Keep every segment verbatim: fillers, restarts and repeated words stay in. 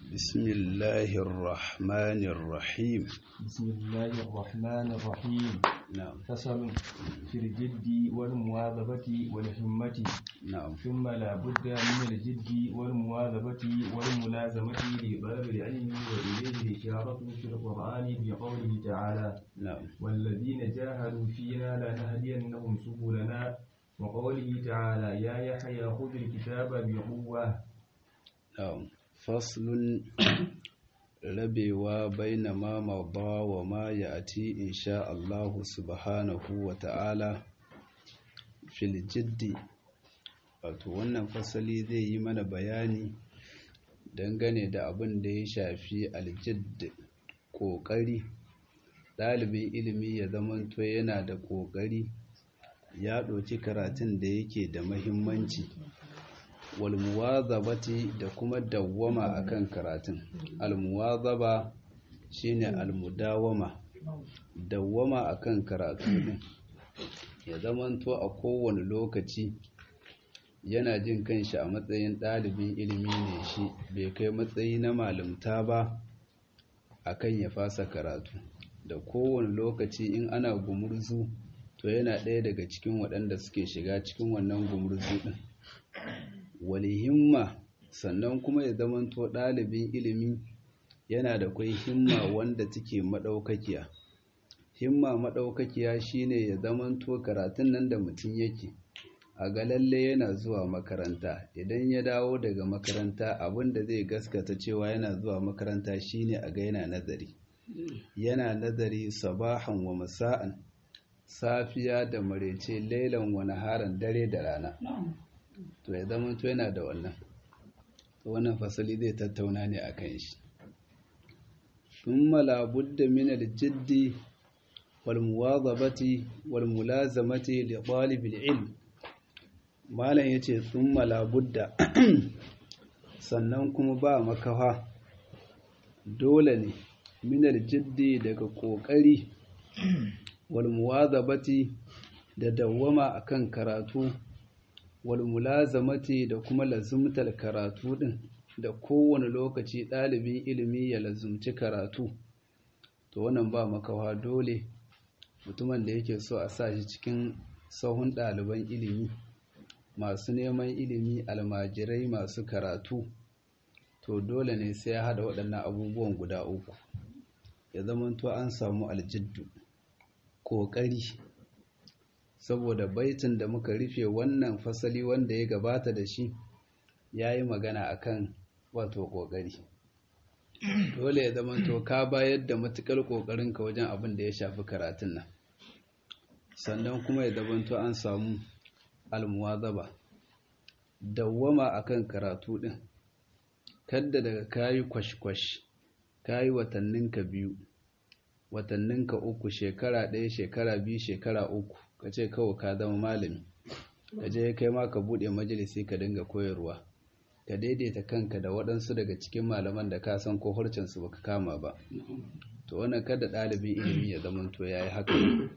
بسم الله الرحمن الرحيم. بسم الله الرحمن الرحيم. نعم. فصل في الجد والمواظبة والهمة. نعم. ثم لا بد من الجد والمواظبة والملازمة لطلب العلم وإليه الإشارة في القرآن بقوله تعالى: نعم. والذين جاهدوا فينا لنهدينهم سبلنا، وقوله تعالى: يا يحيى خذ الكتاب بقوة. نعم. فصل rabewa baina ma mada wa ma ya'ti insha Allah subhanahu wa ta'ala fil jiddi. Wato wannan fasali zai yi mana bayani dangane da abin da ya shafi aljidd, kokari. Ɗalibin ilimi ya zamanto yana da kokari, ya ɗauki karatun da yake da muhimmanci. Walmuwazabati da kuma dawwama akan karatun. Almuwazaba shine almudawama, dawwama akan karatu din. Ya zamanto a kowane lokaci yana jin kanshi a matsayin ɗalibin ilimi ne shi, bai kai matsayi na malumta ba akan ya fasa karatu. Da kowane lokaci in ana gumurzu to yana ɗaya daga cikin waɗanda suke shiga cikin wannan gumurzu din. Wali himma, sannan kuma ya zamanto ɗalibin ilimi yana da kwai himma wanda take maɗaukakiya. Himma maɗaukakiya shine ya zamanto karatun nan da mutum yake a ga lalle yana zuwa makaranta. Idan ya dawo daga makaranta, abin da zai gaskata cewa yana zuwa makaranta shine a ga yana nazari. Yana nazari sabahan wa masa'an, safiya da marece, lailan wa naharan, dare da rana. To ya zama to yana da wannan. To wannan fasali zai tattauna ne a kan shi. Thumma la budda min al-jiddi wal muwazabati wal mulazamati li talib al-ilm. Malam yace thumma la budda sannan kuma ba makawa, dole ne min al-jiddi daga kokari, wal muwazabati da dawwama akan karatu, wal mulazamati da kuma lazumtar karatu din. Da kowane lokaci ɗalibin ilimi ya lazumci karatu. To wannan ba makawa, dole mutumin da yake so a sa shi cikin sahun ɗaliban ilimi, masu neman ilimi, almajirai masu karatu, to dole ne sai ya haɗa waɗannan abubuwan guda uku. Ya zamanto an samu aljiddu, ƙoƙari. Saboda baitin da muka rufe wannan fasali wanda ya gabata da shi ya yi magana akan wato ƙoƙari. Dole ya zamanto ka bayar da matuƙar ƙoƙarinka wajen abin da ya shafi karatun nan. Sannan kuma ya zamanto an samu almuwazaba, dawwama akan karatu ɗin. Kadda daga kayi kwash-kwash, kayi watanninka biyu, watanninka uku, shekara ɗaya, shekara biyu, shekara uku, ka ce kawai ka zama malami, ka je kai ma ka buɗe majalisi ka dinga koyarwa, ka daidaita kanka da waɗansu daga cikin malaman da ka san ko harcensu baka kama ba. To wannan kada ɗalibin ilimi ya zamanto yayi haka.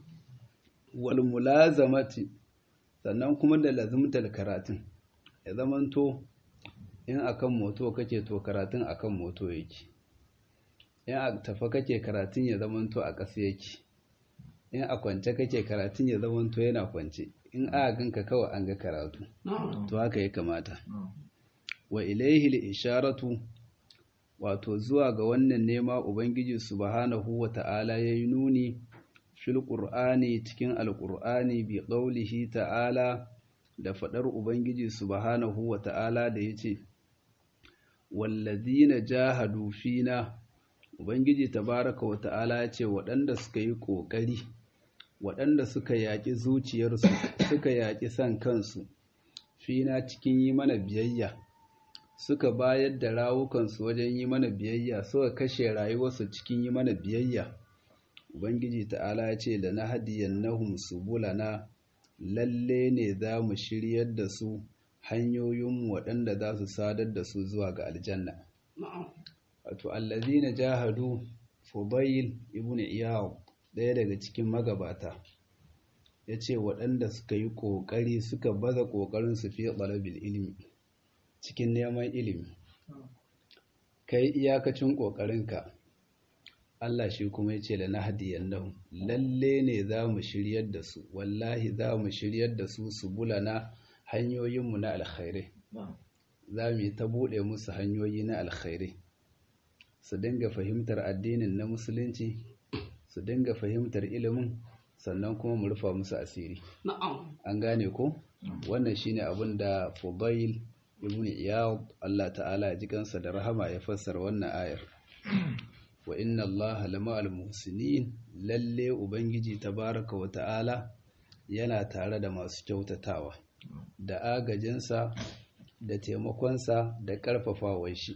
Wal mulazamati, sannan kuma da lazumtar karatun. Ya zamanto in akan moto kake to karatun akan moto yake. In a tafa kake karatun ya zamanto a ƙasa yake. In a kwance kake karatun ya zamanto yana kwance. In a ganka kawai an ga karatu. To haka ya kamata. Wa ilaihi al-isharatu, wato zuwa ga wannan nema Ubangiji subhanahu wa ta'ala yayi nuni fil Qur'ani, cikin al-Qur'ani, bi qaulihi ta'ala, da fadar Ubangiji subhanahu wa ta'ala da yace wallazina jahadu fina. Ubangiji tabaraka wa ta'ala yace waɗanda suka yi ƙoƙari, waɗanda suka yaƙi zuciyarsu, suka yaƙi san kansu, fina cikin yi mana biyayya, suka bayar da rawukansu wajen yi mana biyayya, suka kashe rayuwarsu cikin yi mana biyayya. Ubangiji ta'ala ya ce da na hadiyannahum subulana, lalle ne za mu shiryar da su hanyoyin waɗanda za su sadar da su zuwa ga aljanna. Wato allazina jahadu, Fudail ibn Iyad, ɗaya daga cikin magabata, ya ce waɗanda suka yi ƙoƙari, suka baza ƙoƙarinsu fi ɗalabil ilimi, cikin neman ilimi. kai iyakacin ƙoƙarinka Allah shi kuma ya ce la nahdiyannahum lalle ne za mu shiryar da su wallahi za mu shiryar da su su bulana hanyoyinmu na alkhairai za mu yi ta buɗe musu hanyoyi na alkhairai su dinga fahimtar addinin na musulunci su dinga fahimtar ilimin sannan kuma mu rufa musu asiri an gane ko wannan shine abin da Fudail ibn Iyad Allah ta'ala ya ji kansa da rahama ya fassara wannan ayar wa inna Allaha lama'al muhsinin lalle ubangiji tabaraka wa ta'ala yana tare da masu kyautatawa da agajinsa da taimakonsa da karfafawar shi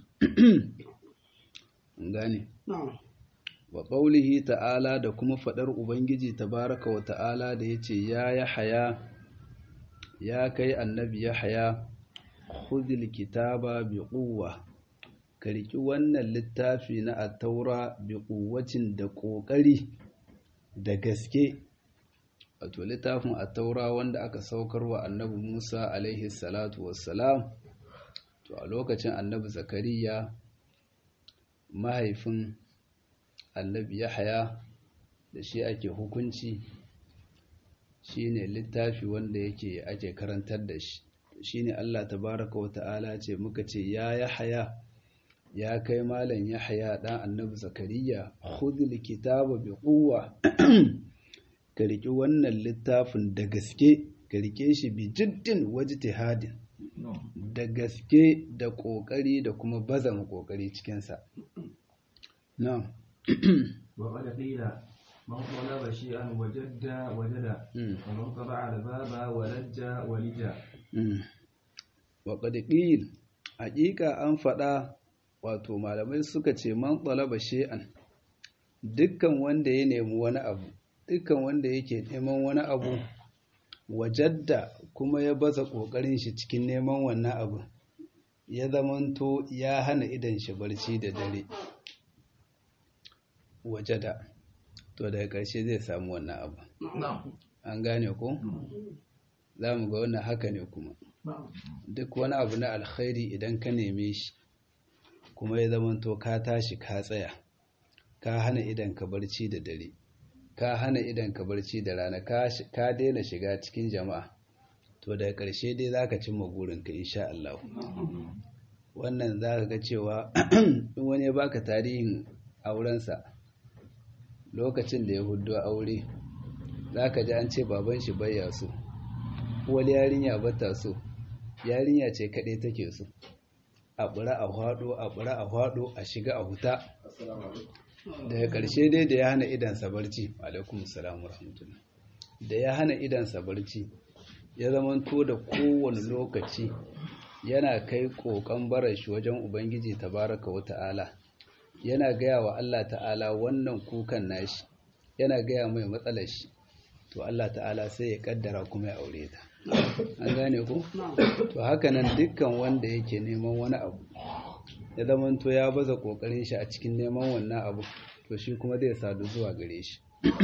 gane wa qaulihi ta'ala da kuma fadar ubangiji tabaraka wa ta'ala da yace ya Yahya ya kai annabi Yahya khudhil kitaba biquwwa karki wannan littafi na at-taura biquwwatin da kokari da gaske wato littafin at-taura wanda aka saukar wa annabi Musa alaihi salatu wassalam to a lokacin annabi Zakariya mahaifin annabi Yahya da shi ake hukunci shine littafi wanda yake ake karantar da shi shine Allah tabaraka wa ta'ala ce muka ce ya Yahya ya kai malam Yahya dan annabi Zakariya khudhil kitaba biquwwa ka riki wannan littafin da gaske ka rike shi bi jiddin wajtihadin da gaske da kokari da kuma bazan kokari cikin sa na'am wa qad qila man talaba shay'an wajadda wajada wa man qara'a al-baba walajja walija wa qad qila haqiqa an fada wato malamai suka ce man talaba shay'an dukkan wanda ya nemi wani abu dukkan wanda yake neman wani abu wajadda kuma ya baza kokarin shi cikin neman wannan abu ya zamanto ya hana idan shi barci da dare wajada to daga ƙarshe zai samu wannan abu an gane ko za mu ga wannan haka ne kuma duk wani abu na alkhairi idan ka neme shi kuma ya zamanto ka tashi ka tsaya ka hana idan ka barci da dare ka hana idan ka barci da rana ka daina shiga cikin jama'a to daga ƙarshe dai za ka cimma burinka insha Allah wannan za ka ga cewa in wani ya baka tarihin aurensa lokacin da ya hudu aure za ka ji an ce baban shi baya so wani yarinya bata so yarinya ce kaɗai take so a ɓura a hwaɗo a ɓura a hwaɗo a shiga a huta daga ƙarshe dai da ya hana idansa barci alaikum salamu rahmatullah da ya hana idansa barci ya zamanto da kowane lokaci yana kai ƙoƙon barar shi wajen ubangiji tabaraka wa ta'ala yana gaya wa Allah ta'ala wannan kukan nashi yana gaya mai matsalar shi to Allah ta'ala sai ya kaddara kuma ya aure ta an gane ku to haka nan dukkan wanda yake neman wani abu ya zamanto ya baza kokarin shi a cikin neman wannan abu to shi kuma zai sadu zuwa gare shi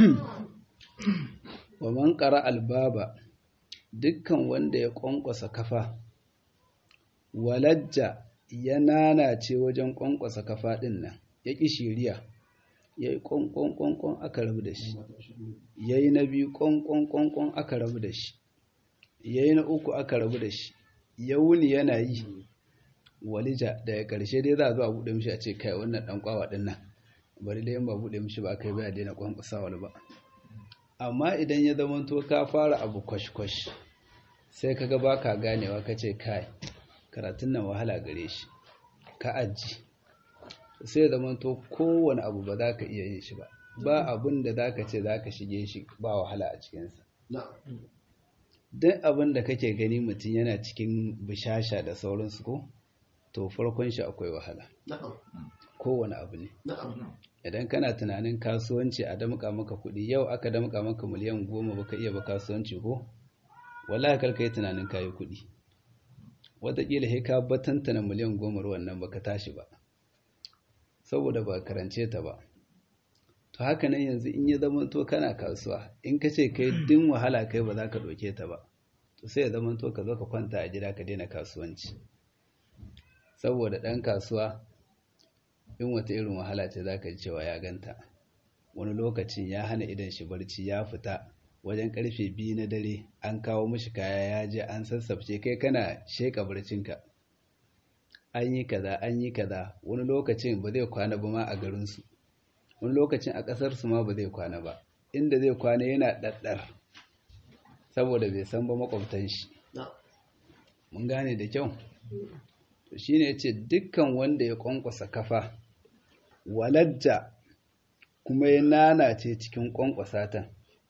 wa man qara albaba dukkan wanda ya kwankwasa kafa walajja ya nanace wajen kwankwasa kafa din nan ya ki shiriya yayi kwankwan kwankwan aka rabu da shi yayi na biyu kwankwan kwankwan aka rabu da shi yayi na uku aka rabu da shi ya wuni yana yi walija daga ƙarshe dai za a zo a buɗe mishi a ce kai wannan ɗan kwawa ɗin nan bari dai ba buɗe mishi ba aka yi ba daina kwankwasa wani ba amma idan ya zamanto ka fara abu kwash-kwash sai kaga ba ka ganewa ka ce kai karatun nan wahala gare shi ka aji sai ya zamanto kowane abu ba za ka iya yin shi ba ba abin da za ka ce za ka shige shi ba wahala a cikinsa duk abin da kake gani mutum yana cikin bishasha da sauransu ko to farkon shi akwai wahala kowane abu ne idan kana tunanin kasuwanci a damƙa maka kuɗi yau aka damƙa maka miliyan goma baka iya ba kasuwanci ko wallahi karka yi tunanin kayi kuɗi wataƙila sai ka batantana miliyan goma wannan baka tashi ba saboda ba karance ta ba to haka nan yanzu in ya zama to kana kasuwa in ka ce kai din wahala kai ba za ka ɗauke ta ba to sai ya zama to ka zo ka kwanta a gida ka daina kasuwanci saboda ɗan kasuwa in wata irin wahala ce za ka ji cewa ya ganta wani lokacin ya hana idan shi barci ya fita wajen karfe biyu na dare an kawo mishi kaya ya je an sassafce kai kana sheka barcinka an yi kaza an yi kaza wani lokacin ba zai kwana ba ma a garinsu wani lokacin a ƙasarsu ma ba zai kwana ba inda zai kwana yana ɗaɗɗar saboda bai san ba makwabtan shi mun gane da kyau to shine yace dukkan wanda ya kwankwasa kafa walajja kuma ya nanace cikin kwankwasa ta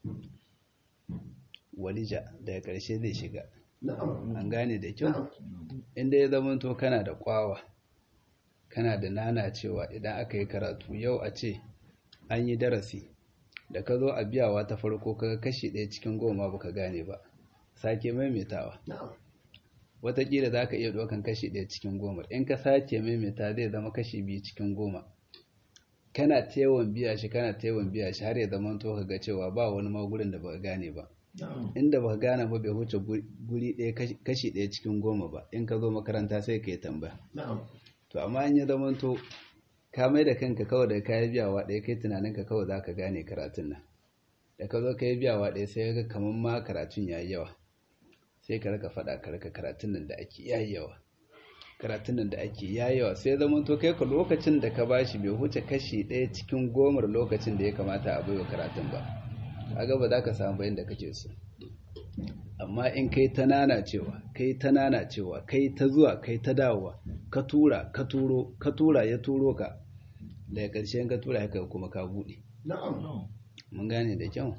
walija daga ƙarshe zai shiga an gane da kyau inda ya zama to kana da kwawa kana da nanacewa idan aka yi karatu yau a ce an yi darasi da ka zo a biyawa ta farko kaga kashi ɗaya cikin goma baka gane ba sake maimaitawa watakila za ka iya ɗaukan kashi ɗaya cikin goma in ka sake maimaita zai zama kashi biyu cikin goma kana taiwon biya shi kana taiwon biya shi har ya zama to ka ga cewa ba wani magurin da baka gane ba inda baka gane ba bai huce guri ɗaya kashi ɗaya cikin goma ba in ka zo makaranta sai ka yi tambaya to amma in ya zama to ka mai da kanka kawai da ka yi biyawa ɗaya kai tunaninka kawai za ka gane karatun nan da ka zo ka yi biyawa ɗaya sai ga kamar ma karatun ya yi yawa sai ka raka faɗa ka raka karatun nan da ake yayi yawa karatun nan da ake yayi yawa sai zama to kai ka lokacin da ka bashi bai huce kashi ɗaya cikin gomar lokacin da ya kamata a baiwa karatun ba kaga ba za ka samu bayan da kake so amma in kai ta nana cewa kai ta nana cewa kai ta zuwa kai ta dawowa ka tura ka turo ka tura ya turo ka daga ƙarshen ka tura haka kuma ka buɗe mun gane da kyau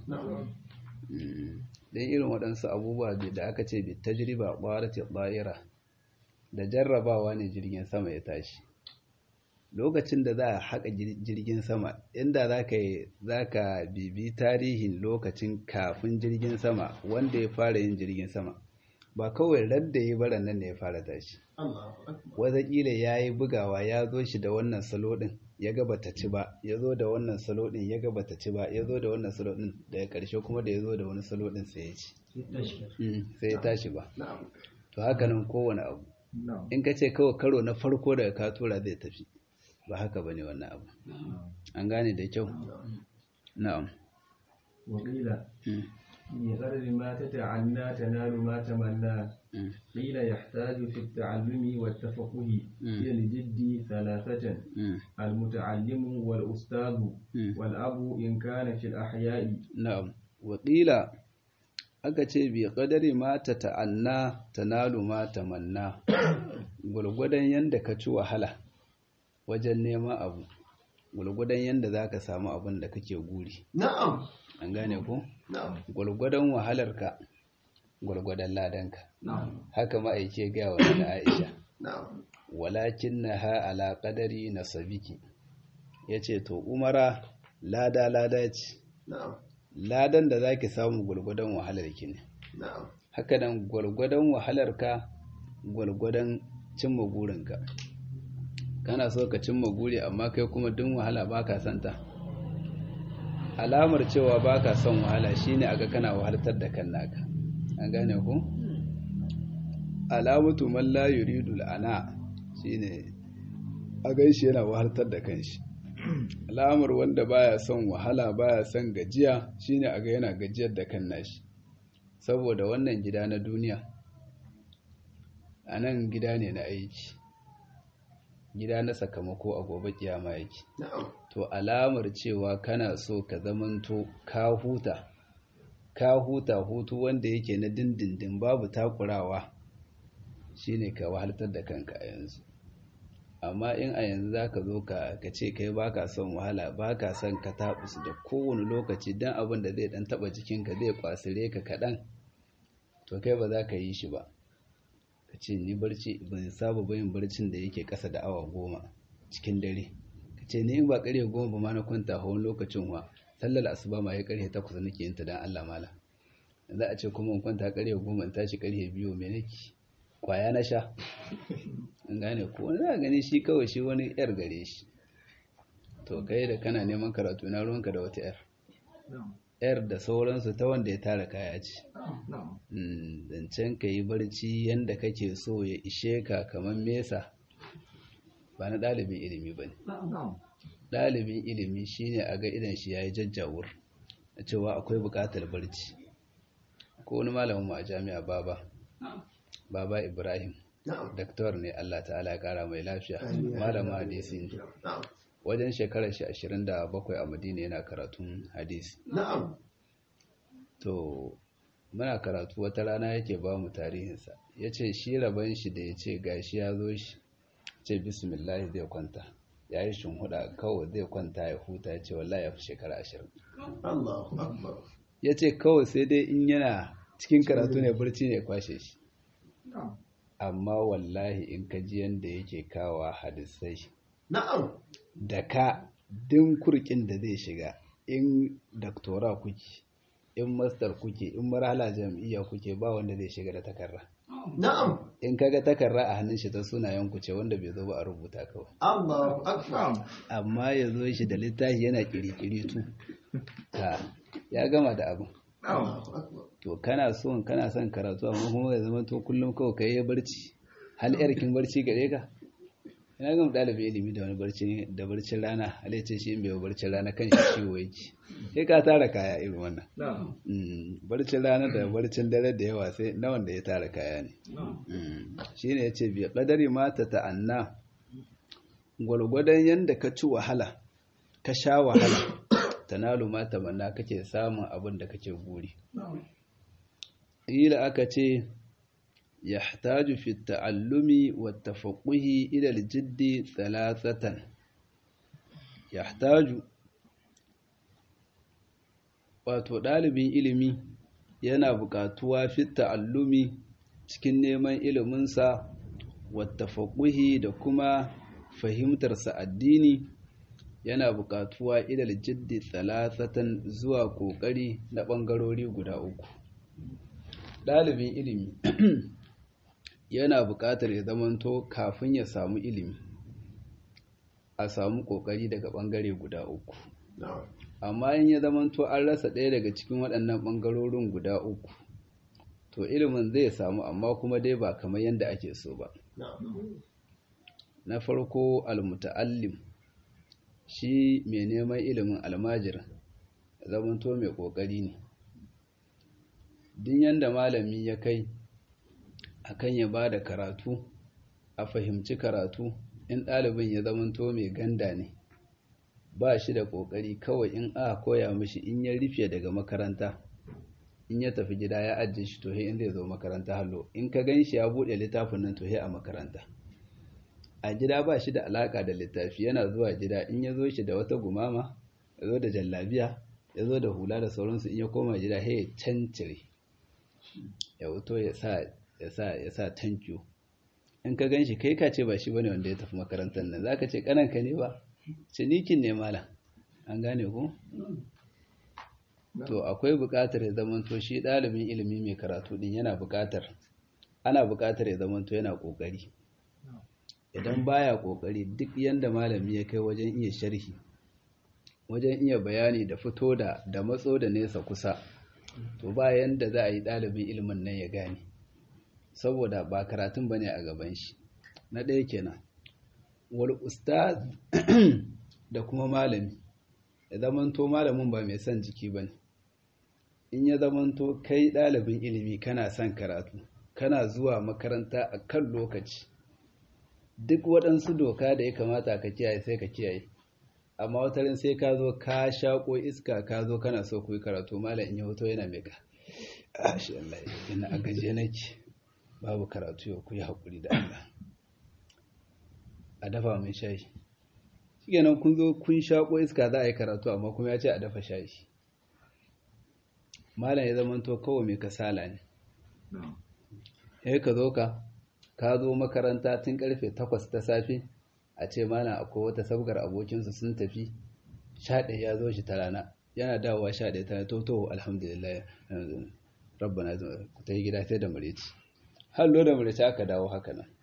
don irin waɗansu abubuwa da aka ce bi tajriba ɓarati ɗa'ira da jarrabawa ne jirgin sama ya tashi lokacin da za a haƙa jirgin sama inda za ka bibi tarihin lokacin kafin jirgin sama wanda ya fara yin jirgin sama ba kawai radda ya bara nan ne ya fara tashi wataƙila ya yi bugawa ya zo shi da wannan salo ɗin ya ga bata ci ba ya zo da wannan salo ɗin ya ga bata ci ba ya zo da wannan salo ɗin daga ƙarshe kuma da ya zo da wani salo ɗin sai ya ci sai ya tashi ba to haka nan kowane abu in ka ce kawai karo na farko daga ka tura zai tafi ba haka ba ne wannan abu an gane da kyau na'am wakila بقدر ما تتعنى تنال ما تمنى قيل يحتاج في التعلم والتفقه إلى الجد ثلاثة المتعلم والأستاذ والأب إن كان في الأحياء نعم وقيل akace bi qadari ma tata'anna tanalu ma tamanna gurgudan yanda ka ci wahala wajen neman abu gurgudan yanda zaka samu abin da kake guri na'am an gane ku gwargwadon wahalarka gwargwadon ladanka haka ma'aike gaya wa da Aisha walakin na ha ala qadari nasabiki yace to umara lada lada ce ladan da zaki samu gwargwadon wahalarki ne haka nan gwargwadon wahalarka gwargwadon cimma burinka kana so ka cimma guri amma kai kuma duk wahala baka santa alamar cewa baka son wahala shine aga kana wahaltar da kan naka an gane ku alamatu man la yuridu al'ana shine aga shi yana wahaltar da kanshi alamar wanda baya son wahala baya son gajiya shine aga yana gajiyar da kan nashi saboda wannan gida na duniya anan gida ne na aiki gida na sakamako a gobe kiyama yake to alamar cewa kana so ka zamanto ka huta ka huta hutu wanda yake na dindindin babu takurawa shine ka wahaltar da kanka a yanzu amma in a yanzu zaka zo ka ce kai baka son wahala baka son ka tabus da kowane lokaci dan abin da zai dan taba jikinka zai kwasire ka kadan to kai ba za ka yi shi ba ka ce ni barci ban saba bayin barcin da yake kasa da awa goma cikin dare ka ce ni in ba ƙarfe goma ba ma na kwanta hawan lokacin wa sallar asuba ma ya ƙarfe takwas nake yin ta dan Allah mala za a ce kuma in kwanta ƙarfe goma in tashi ƙarfe biyu me nake kwaya na sha in gane ko wani za gani shi kawai shi wani yar gare shi to kai da kana neman karatu na ruwanka da wata yar yar da sauransu ta wanda ya tara kaya ce zancen ka yi barci yadda kake so ya ishe ka kamar mesa ba na ɗalibin ilimi ba ne. Ɗalibin ilimi shine a ga idan shi ya yi jajjawur na cewa akwai buƙatar barci. Ko wani malamin mu a jami'a baba baba Ibrahim daktar ne, Allah ta'ala ya kara mai lafiya, malamin hadisi ne. Wajen shekarar shi ashirin da bakwai a Madina yana karatun hadisi. To muna karatu wata rana yake ba mu tarihinsa, ya ce shi rabon shi da ya ce gashi ya zo shi ce bismillah zai kwanta, ya yi shimhuda kawai zai kwanta ya huta, ya ce wallahi ya fi shekara ashirin. Ya ce kawai sai dai in yana cikin karatu ne barci ne kwashe shi. Amma wallahi in ka ji yanda yake kawa hadisai da ka din kurkin da zai shiga, in doktora kuke, in master kuke, in marhala jam'iyya kuke, ba wanda zai shiga da takarra. In kaga takarra a hannun shi ta sunayen ku ce wanda bai zo ba a rubuta kawai. Amma ya zo shi da littafi yana kirikiri tu ta ya gama da abu. To kana son kana son karatu amma kuma ya zama to kullum kawai kai barci, hal yarkin barci gare ka. Ina ga ɗalibin ilimi da wani barci da barcin rana, halice shi in bai barcin rana kan shi ciwo yake. Sai ka tara kaya irin wannan. Barcin rana da barcin dare da yawa sai na wanda ya tara kaya ne. Shine yace bi qadari ma ta ta'anna, gwargwadon yanda ka ci wahala ka sha wahala tanalu ma tamanna kake samun abin da kake guri. Ila aka ce yahtaju fi ta'allumi wa tafaqquhi ila al-jiddi thalathatan. Yahtaju wato ɗalibin ilimi yana buƙatuwa fi ta'allumi cikin neman iliminsa wa tafaqquhi da kuma fahimtarsa addini, yana buƙatuwa ila al-jiddi thalathatan zuwa ƙoƙari na ɓangarori guda uku. Ɗalibin ilimi yana buƙatar ya zamanto kafin ya samu ilimi a samu ƙoƙari daga ɓangare guda uku. Amma in ya zamanto an rasa ɗaya daga cikin waɗannan ɓangarorin guda uku, to ilimin zai samu amma kuma dai ba kamar yadda ake so ba. Na farko almuta'allim, shi mai neman ilimin almajir ya zamanto mai ƙoƙari ne. Din yanda malami ya kai akan ya ba da karatu, a fahimci karatu, in ɗalibin ya zamanto mai ganda ne, ba shi da ƙoƙari, kawai in aka koya mishi in ya rufe daga makaranta, in ya tafi gida ya ajiye shi tohe in zai zo makaranta hallo, in ka gan shi ya buɗe littafin nan tohe a makaranta. A gida ba shi da alaƙa da littafi, yana zuwa gida in ya zo shi da wata gumama, ya zo da jallabiya, ya zo da hula da sauransu, in ya koma gida he ya cancire, ya wuto ya sa ya sa ya sa thank you. In ka gan shi kai ka ce ba shi bane wanda ya tafi makarantar nan, zaka ce kananka ne ba, cinikin ne malam, an gane ku. To akwai buƙatar ya zamanto shi ɗalibin ilimi mai karatu din yana buƙatar ana buƙatar ya zamanto yana ƙoƙari. Idan baya ƙoƙari, duk yanda malami ya kai wajen iya sharhi, wajen iya bayani da fito da da matso da nesa kusa, to ba yanda za a yi ɗalibin ilimin nan ya gane, saboda ba karatun bane a gaban shi. Na ɗaya kenan. Wal ustaz da kuma malami, ya zamanto malamin ba mai son jiki bane. In ya zamanto kai ɗalibin ilimi kana son karatu, kana zuwa makaranta a kan lokaci, duk waɗansu doka da ya kamata ka kiyaye sai ka kiyaye, amma watarin sai ka zo ka shaƙo iska ka zo kana so ku yi karatu, malam in ya hoto yana mai ka a shi Allah ina a gaje nake, babu karatu yau, ku yi haƙuri da Allah, a dafa mai shayi. Shi kenan kun zo kun shaƙo iska za a yi karatu, amma kuma ya ce a dafa shayi. Malam ya zama to kawai mai kasala ne. Sai ka zo ka ka zo makaranta tun karfe takwas ta safe, a ce malam akwai wata sabgar abokinsu sun tafi, sha ɗaya ya zo shi ta rana, yana dawowa sha ɗaya ta to to alhamdulillah rabbana ku ta yi gida sai da mureci, hallo da mureci aka dawo haka nan.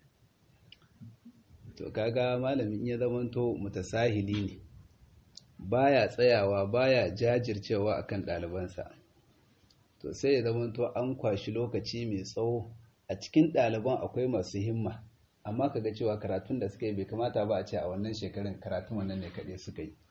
To kaga malamin ya zamanto mutasahili ne, baya tsayawa baya jajircewa akan ɗalibansa, to sai ya zamanto an kwashi lokaci mai tsawo. A cikin ɗaliban akwai masu himma, amma kaga cewa karatun da suka yi bai kamata ba a ce a wannan shekarun karatun wannan ne kaɗai suka yi.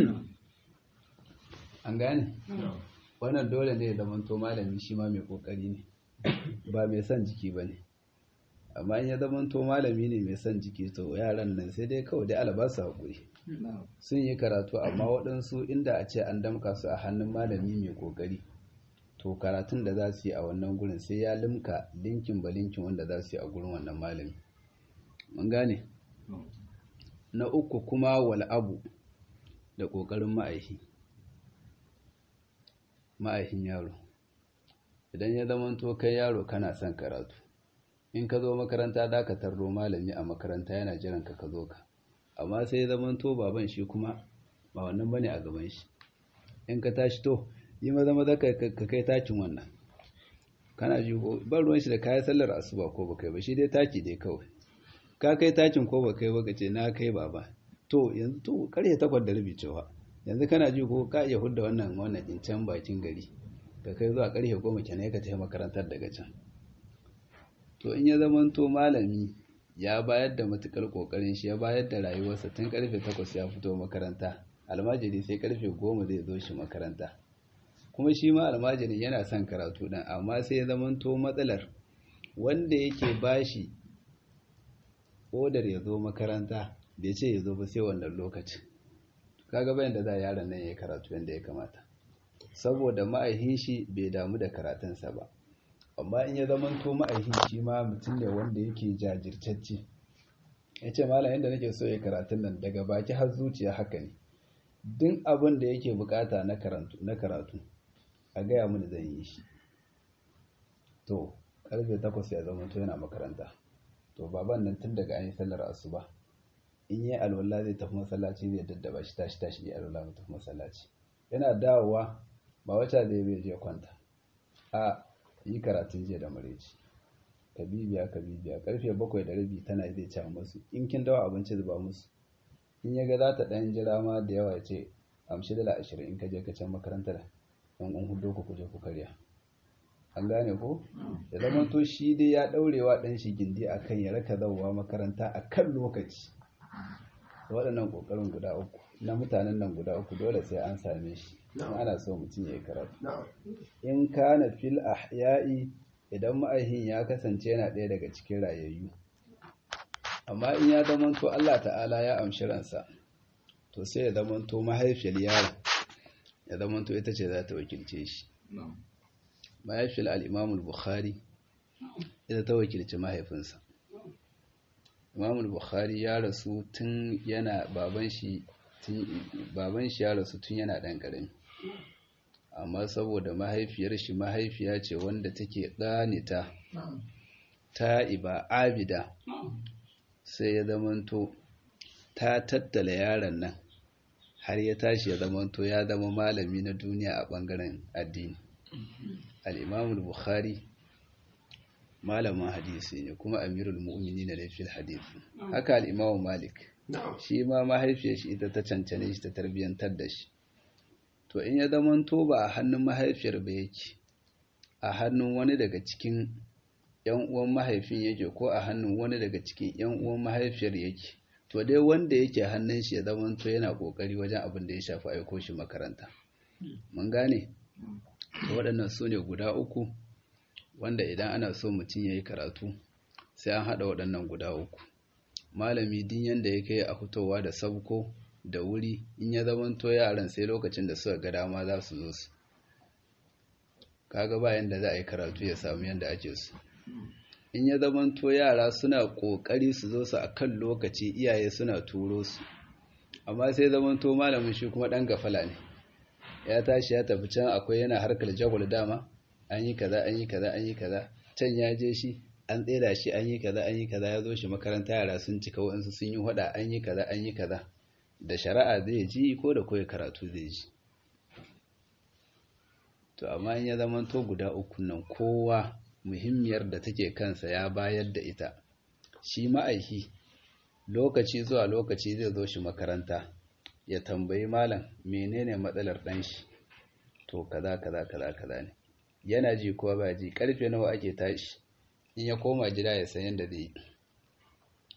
An gane? Wannan dole ne ya zamanto malami shi ma mai ƙoƙari ne, ba mai son jiki ba ne. Amma in ya zamanto malami ne mai son jiki, to yaran nan sai dai kawai dai albasu haƙuri. Sun yi karatu amma waɗansu inda a ce an damƙa su a hannun malami mai ƙoƙari, to karatun da za su yi a wannan gurin sai ya limka linkin ba linkin wanda za su yi a gurin wannan malami. Mun gane? Na uku kuma wal abu, da ƙoƙarin ma'aihi. Ma'aihin yaro. Idan ya zamanto kai yaro kana son karatu, in ka zo makaranta za ka tarro malami a makaranta yana jiran ka ka zo ka. Amma sai ya zamanto baban shi kuma ba wannan bane a gaban shi. In ka tashi to yi maza maza ka kai takin wannan. Kana ji ko ban ruwan shi da kayan sallar asuba ko ba kai ba, shi dai taki dai kawai. Ka kai takin ko ba kai ba ka ce na kai baba. To yanzu to karya takwas da rabi cewa. Yanzu kana ji ko ka iya hudda wannan wannan din can bakin gari. Ka kai zuwa karfe goma kenan ka tafi makarantar daga can. To in ya zamanto malami ya bayar da matukar kokarin shi, ya bayar da rayuwarsa tun karfe takwas ya fito makaranta, almajiri sai karfe goma zai zo shi makaranta. Kuma shi ma almajirin yana son karatu dan, amma sai ya zamanto matsalar wanda yake bashi odar ya zo makaranta bai ce ya zo ba sai wannan lokacin. Kaga bayan da za yaron nan ya karatu yadda ya kamata, saboda ma'aihin shi bai damu da karatunsa ba. Amma in ya zamanto ma'aihin shi ma mutum ne wanda yake jajirtacce, ya ce malam yadda nake so ya karatun nan daga baki har zuciya haka ne, duk abin da yake bukata na karatu a gaya mini zan yi shi. To karfe takwas ya zamanto yana makaranta, to baban nan tun daga an yi sallar asuba in yi alwala zai tafi masallaci, zai daddaba shi tashi tashi yi alwala mu tafi masallaci. Yana dawowa ba wata zai bai je kwanta, a yi karatun jiya da mareci, ka bibiya ka bibiya karfe bakwai da rabi tana zai ci musu, in kin dawo abinci zuba musu. In ya ga za ta ɗan jira ma da yawa ya ce amshi dala ashirin in ka je ka can makarantar in an hudo ku kuje ku karya. An gane ko? Ya zama to shi dai ya ɗaurewa ɗan shi gindi a kan ya raka zauwa makaranta a kan lokaci. Waɗannan ƙoƙarin guda uku na mutanen nan guda uku dole sai an same shi in ana so mutum ya yi karatu. In kana fil ahya'i, idan ma'aihin ya kasance yana ɗaya daga cikin rayayyu. Amma in ya zamanto Allah ta'ala ya amshi ransa, to sai ya zamanto mahaifiyar yaron ya zamanto ita ce za ta wakilce shi. Mahaifiyar al-Imam al-Bukhari ita ta wakilci mahaifinsa. Imam al-Bukhari ya rasu tun yana baban shi tun baban shi ya rasu tun yana ɗan ƙarami. Amma saboda mahaifiyar shi mahaifiya ce wanda take ƙanita, ta'iba, abida, sai ya zamanto ta tattala yaron nan har ya tashi ya zamanto ya zama malami na duniya a ɓangaren addini. Al-Imam al-Bukhari malamin hadisi ne kuma amirul mu'minin na fil hadisi. Haka al-Imam Malik, shi ma mahaifiyar shi ita ta cancane shi ta tarbiyantar da shi. To in ya zamanto ba a hannun mahaifiyar ba yake, a hannun wani daga cikin ‘yan uwan mahaifin yake ko a hannun wani daga cikin ‘yan uwan mahaifiyar yake, to dai wanda yake hannun shi ya zamanto yana ƙoƙari wajen abin da ya shafi aiko shi makaranta. Mun gane? To waɗannan su ne guda uku wanda idan ana so mutum ya yi karatu sai an haɗa waɗannan guda uku. Malami din yanda ya kai a fitowa da sabko da wuri, in ya zamanto yaran sai lokacin da suka ga dama za su zo su. Kaga ba yanda za a yi karatu ya samu yanda ake so. In ya zamanto yara suna ƙoƙari su zo su a kan lokaci, iyaye suna turo su, amma sai zamanto malamin shi kuma ɗan gafala ne, ya tashi ya tafi can akwai yana harkar jagwal dama, an yi kaza an yi kaza an yi kaza, can ya je shi an tsera shi an yi kaza an yi kaza, ya zo shi makaranta yara sun cika wa'ansu sun yi hada an yi kaza an yi kaza, da shari'a zai ji ko da koyi karatu zai ji. To amma in ya zamanto guda uku nan kowa muhimmiyar da take kansa ya bayar da ita, shi ma'aiki lokaci zuwa lokaci zai zo shi makaranta ya tambayi malam menene matsalar ɗan shi, to kaza kaza kaza kaza ne, yana ji ko ba ji, karfe nawa ake tashi, in ya koma gida ya san yadda zai yi.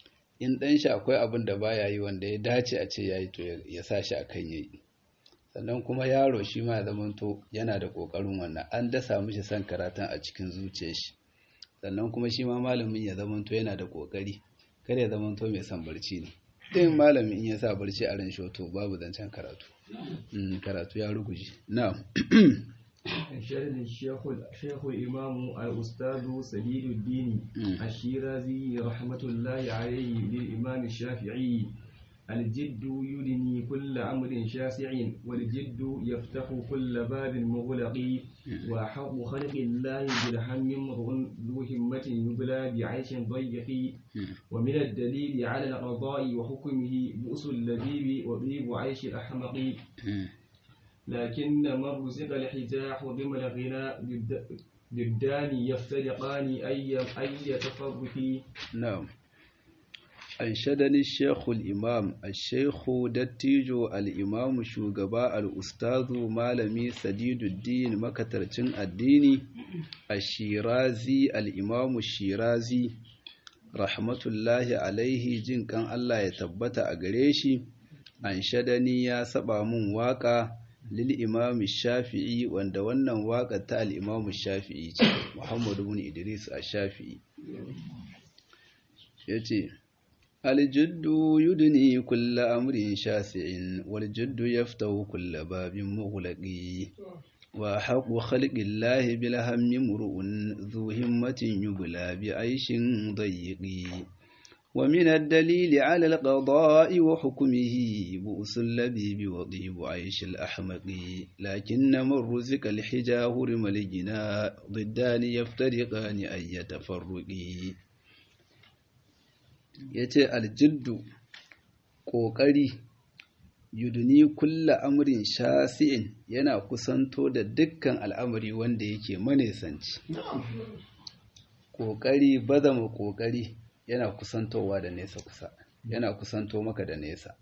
in ɗan shi akwai abin da baya yi wanda ya dace a ce ya yi to ya sa shi a kan yayi. Sannan kuma yaro shi ma ya zamanto yana da ƙoƙarin wannan, an dasa mishi son karatun a cikin zuciyar shi. Sannan kuma shi ma malamin ya zamanto yana da ƙoƙari, kada ya zamanto mai son barci ne. Ɗin malamin in ya sa barci a ran shi to babu zancen karatu. Karatu ya ruguje. Na'am. شرح الشيخ الشيخ الإمام الأستاذ سديد الدين الشيرازي رحمة الله عليه للإمام الشافعي: الجد يدني كل أمر شاسع، والجد يفتح كل باب مغلق، وحق خلق الله بالهم امرؤ ذو همة يبلى بعيش ضيق، ومن الدليل على القضاء وحكمه بؤس اللبيب وطيب عيش الأحمق، لكن من رزق الحجاح ضمن الغنى ضدان يفترقان أي أي تفرق. نعم. أنشدني الشيخ الإمام الشيخ دتيجو الإمام شوغباء الأستاذ مالمي سديد الدين مكترتن الديني الشيرازي الإمام الشيرازي رحمة الله عليه جن كان الله يتبت أغريشي أنشدني يا سبع من واقع للإمام الشافعي وأن ونن واقع الإمام الشافعي محمد بن إدريس الشافعي يتي: الجد يدني كل أمر شاسع، والجد يفتح كل باب مغلق، وحق خلق الله بالهم امرؤ ذو همة يبلى بعيش ضيق، ومن الدليل على القضاء وحكمه بؤس اللبيب وطيب عيش الأحمق، لكن من رزق الحجا هرم الجنا ضدان يفترقان أي تفرق. ya ce aljiddu ƙoƙari yuduni kulla amrin shasi'in yana kusanto da dukkan al'amari wanda yake manesanci. Ƙoƙari bazama ƙoƙari yana kusantowa da nesa kusa, yana kusanto maka da nesa.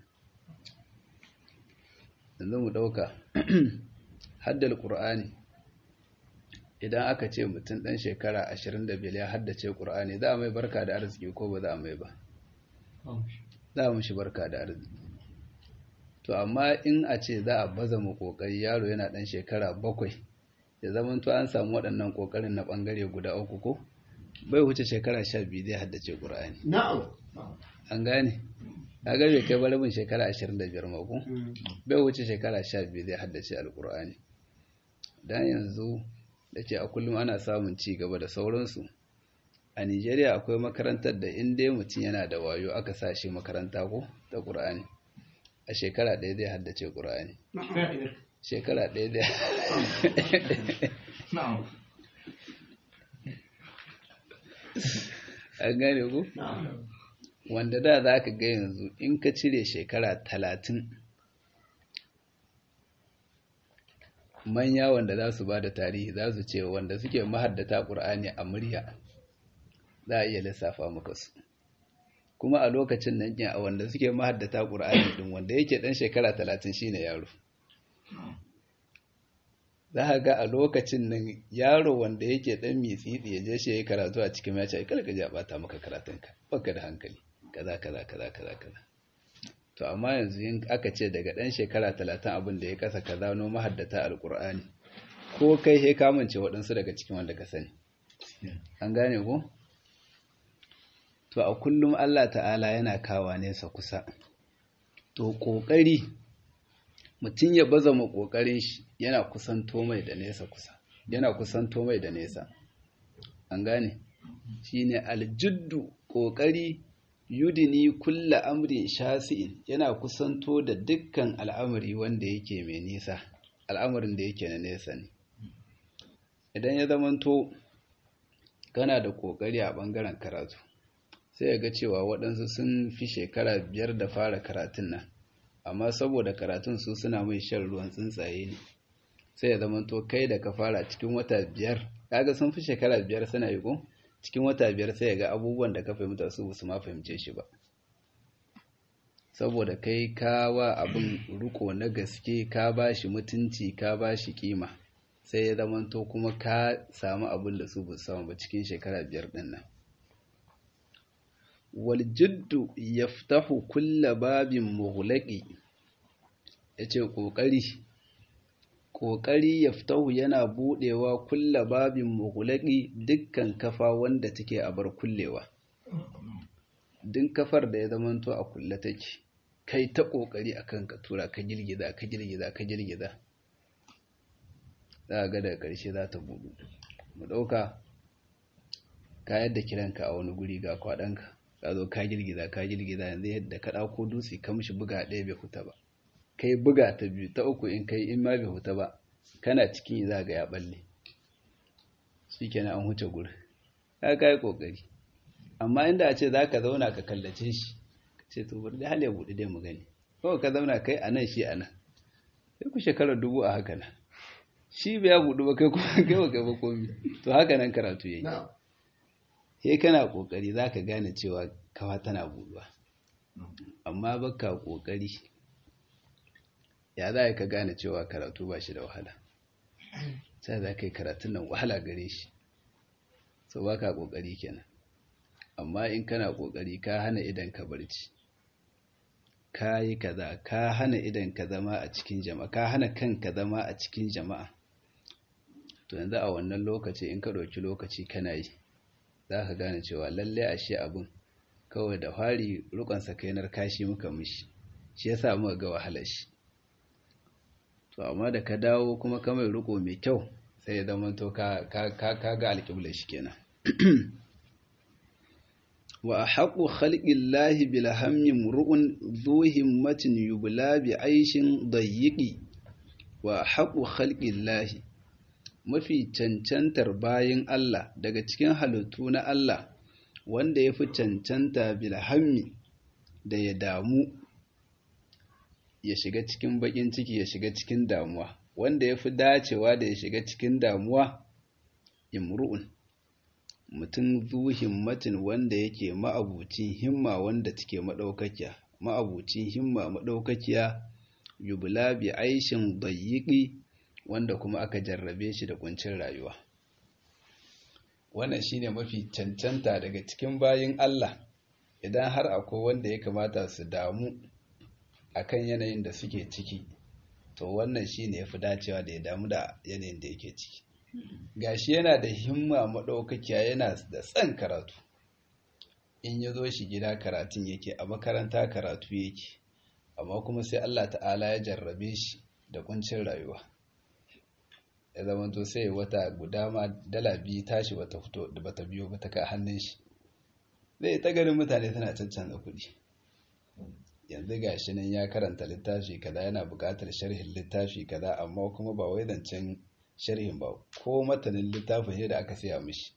Yanzu mu ɗauka haddal ƙur'ani, idan aka ce mutum ɗan shekara ashirin da biyar ya haddace ƙur'ani, za a mai barka da arziki ko ba za a mai ba? Za a mishi barka da arziki. To amma in a ce za a baza mu ƙoƙari, yaro yana ɗan shekara bakwai ya zama to an samu waɗannan ƙoƙarin na ɓangare guda uku ko bai wuce shekara sha biyu zai haddace ƙur'ani. An gane? Ya ga bai kai ba rabin shekara ashirin da biyar mako bai wuce shekara sha biyu zai haddace alƙur'ani. Dan yanzu da ce a kullum ana samun ci gaba da sauransu. A Nijeriya akwai makarantar da in dai mutum yana da wayo aka sa shi makaranta ko ta ƙur'ani, a shekara ɗaya zai haddace ƙur'ani. Shekara ɗaya zai an gane ku? Wanda da za ka ga yanzu in ka cire shekara talatin, manya wanda za su ba da tarihi za su ce wanda suke mahaddata ƙur'ani a murya za a iya lissafa maka su. Kuma a lokacin nan a wanda suke mahaddata ƙur'ani din wanda yake ɗan shekara talatin shine yaro. Za ka ga a lokacin nan yaro wanda yake ɗan mitsitsi ya je shi ya yi karatu a cikin ya ce kada ka ji a ɓata maka karatunka, baka da hankali kaza kaza kaza kaza kaza. To amma yanzu in aka ce daga ɗan shekara talatin abin da ya kasa ka zano mahaddata alƙur'ani, ko kai he kamance waɗansu daga cikin wanda ka sani. An gane ko? To a kullum Allah ta'ala yana kawa nesa kusa. To ƙoƙari mutum ya baza ma ƙoƙarin shi yana kusanto mai da nesa kusa, yana kusanto mai da nesa. An gane? Shine aljiddu ƙoƙari yudini kulla amrin shasi'in yana kusanto da dukkan al'amari wanda yake mai nisa, al'amarin da yake na nesa ne. Idan ya zamanto kana da ƙoƙari a ɓangaren karatu, sai ya ga cewa waɗansu sun fi shekara biyar da fara karatun nan, amma saboda karatun su suna mai shan ruwan tsuntsaye ne, sai ya zamanto kai da ka fara cikin wata biyar, kaga sun fi shekara biyar suna yi ko? Cikin wata biyar sai ya ga abubuwan da ka fahimta su su ma fahimce shi ba, saboda kai ka wa abin riko na gaske, ka ba shi mutunci, ka ba shi kima, sai ya zamanto kuma ka samu abin da su ba samu ba cikin shekara biyar ɗin nan. wal jiddu yaftahu kulla babin mughlaqi yace kokari kokari yaftahu yana budewa kulla babin mughlaqi dukkan kafa wanda take a bar kullewa din kafar da ya zamanto a kulle take kai ta kokari akan ka tura ka girgiza ka girgiza ka girgiza za ga daga ƙarshe za ta budu mu ɗauka ka yadda kiranka a wani guri ga kwaɗanka ka zo ka girgiza ka girgiza yanzu yadda ka ɗauko dutse ka mishi buga ɗaya bai huta ba kai buga ta biyu ta uku in kai in ma bai huta ba kana cikin yi za ga ya balle shi kenan an huce guri ka kai kokari amma inda a ce za ka zauna ka kallace shi ce to bari da hal ya buɗe dai mu gani kawai ka zauna kai a nan shi a nan sai ku shekarar dubu a haka nan shi bai buɗu ba kai kuma kai ba kai ba komi to haka nan karatu yake sai kana kokari zaka gane cewa kawa tana buɗuwa amma baka kokari ya za ka gane cewa karatu ba shi da wahala sai za ka yi karatun nan wahala gare shi so baka kokari kenan amma in kana kokari ka hana idan ka barci ka yi kaza ka hana idan ka zama a cikin jama'a ka hana kanka zama a cikin jama'a to yanzu a wannan lokaci in ka ɗauki lokaci kana yi za ka gane cewa lallai ashe abin kawai da fari rukon sakainar kashi muka mishi shi yasa muka ga wahalar shi to amma da ka dawo kuma ka mai riko mai kyau sai ya zama to ka ka ka ga alƙiblar shi kenan wa haqqu khalqillahi bil hammi mur'un dhu himmatin yubla bi aishin dayyiqi wa haqqu khalqillahi mafi cancantar bayin Allah daga cikin halittu na Allah wanda ya fi cancanta bilhammi da ya damu ya shiga cikin bakin ciki ya shiga cikin damuwa wanda ya fi dacewa da ya shiga cikin damuwa imru'un mutum zu himmatin wanda yake ma'abucin himma wanda take madaukakiya ma'abucin himma madaukakiya yubla bi aishin dayyiqi wanda kuma aka jarrabe shi da kuncin rayuwa wannan shine mafi cancanta daga cikin bayin Allah idan har akwai wanda ya kamata su damu akan yanayin da suke ciki to wannan shine yafi dacewa da ya damu da yanayin da yake ciki gashi yana da himma madaukakiya yana da tsan karatu in ya zo shi gida karatun yake a makaranta karatu yake amma kuma sai Allah ta'ala ya jarrabe shi da kuncin rayuwa ya zama to sai wata guda ma dala biyu tashi bata fito da bata biyo ba ta ka hannun shi zai ta ganin mutane tana cancanza kuɗi yanzu gashi nan ya karanta littafi kaza yana buƙatar sharhin littafi kaza amma kuma ba wai zancen sharhin ba ko matanin littafin ne da aka siya mishi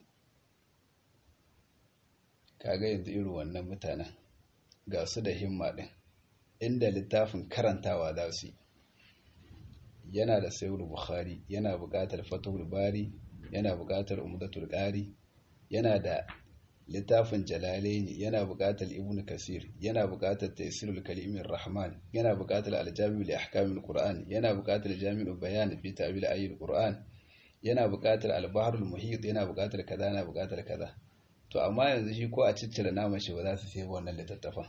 kaga yanzu irin wannan mutanen ga su da himma din inda littafin karantawa za su yi yana da sayyid bukhari yana buƙatar fathul bari yana buƙatar umdatul qari yana da littafin jalalaini yana buƙatar ibnu kasir yana buƙatar taysirul kalimir rahman yana buƙatar aljami' li ahkamil qur'an yana buƙatar jami'ul bayan fi ta'wil ayatul qur'an yana buƙatar albahrul muhit yana buƙatar kaza yana buƙatar kaza to amma yanzu shi ko a ciccire nama shi ba za su sai wannan littattafan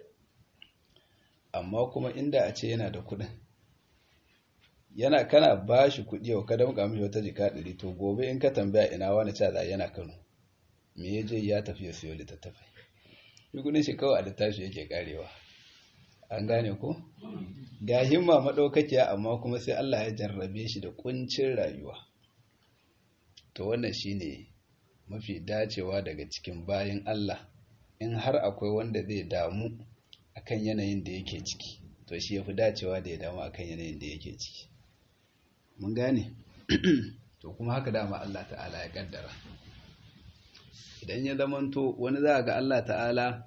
amma kuma inda a ce yana da kuɗin yana kana ba shi kuɗi yau ka damƙa mishi wata jika ɗari to gobe in ka tambaya ina wani caza yana Kano me ya je ya tafi ya siyo littattafai shi kuɗin shi kawai a littafi yake karewa an gane ko ga himma madaukakiya amma kuma sai Allah ya jarrabe shi da kuncin rayuwa to wannan shine mafi dacewa daga cikin bayin Allah in har akwai wanda zai damu akan yanayin da yake ciki to shi yafi dacewa da ya damu akan yanayin da yake ciki mun gane to kuma haka dama Allah ta'ala ya kaddara idan ya zamanto wani za ga Allah ta'ala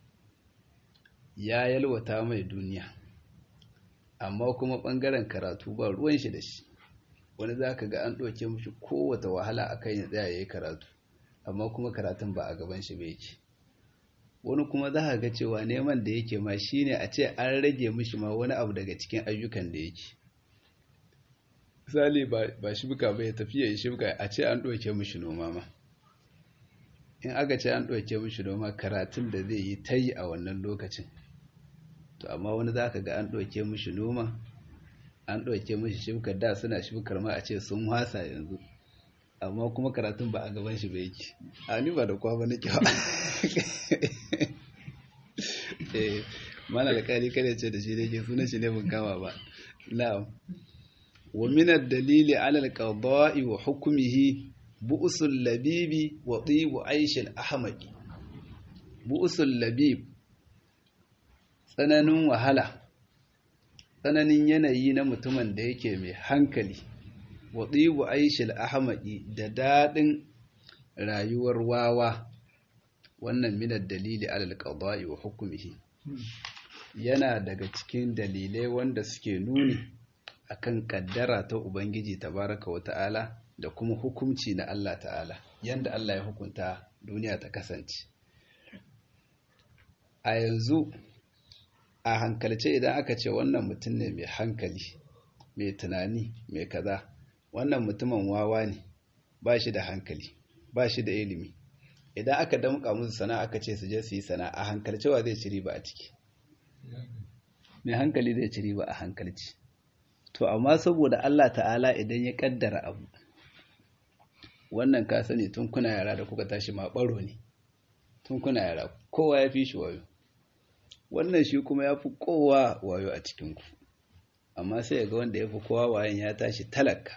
ya yalwata mai duniya amma kuma bangaren karatu ba ruwan shi da shi wani za ka ga an ɗauke mishi kowace wahala akan ya tsaya yayi karatu amma kuma karatun ba a gaban shi ba yake wani kuma za ka ga cewa neman da yake ma shine a ce an rage mishi ma wani abu daga cikin ayyukan da yake misali ba shibka ba ya tafi ya yi shibka a ce an ɗauke mishi noma ma in aka ce an ɗauke mishi noma karatun da zai yi ta yi a wannan lokacin to amma wani za ka ga an ɗauke mishi noma an ɗauke mishi shibkar da suna shibkar ma a ce sun wasa yanzu amma kuma karatun ba a gaban shi ba yake a ni ba da kwa ba nake ba eh mana alƙali kada ce da shi da ke sunan shi ne mun kama ba na'am wa min ad-dalili 'ala al-qada'i wa hukmihi bu'sul labibi wa tibu 'aysh al-ahmaqi bu'sul labib tsananin wahala tsananin yanayi na mutumin da yake mai hankali wa tibu 'aysh al-ahmaqi da dadin rayuwar wawa wannan min ad-dalili 'ala al-qada'i wa hukmihi yana daga cikin dalilai wanda suke nuni akan kaddara ta Ubangiji tabaraka wa ta'ala da kuma hukunci na Allah ta'ala yanda Allah ya hukunta duniya ta kasance a yanzu a hankalce idan aka ce wannan mutum ne mai hankali mai tunani mai kaza wannan mutumin wawa ne ba shi da hankali ba shi da ilimi idan aka damƙa musu sana'a aka ce su je su yi sana'a a hankalce wa zai ci riba a ciki mai hankali zai ci riba a hankalci to amma saboda Allah ta'ala idan ya kaddara abu wannan ka sani tun kuna yara da kuka tashi ma baro ne tun kuna yara kowa ya fi shi wayo wannan shi kuma ya fi kowa wayo a cikinku amma sai ga wanda ya fi kowa wayan ya tashi talaka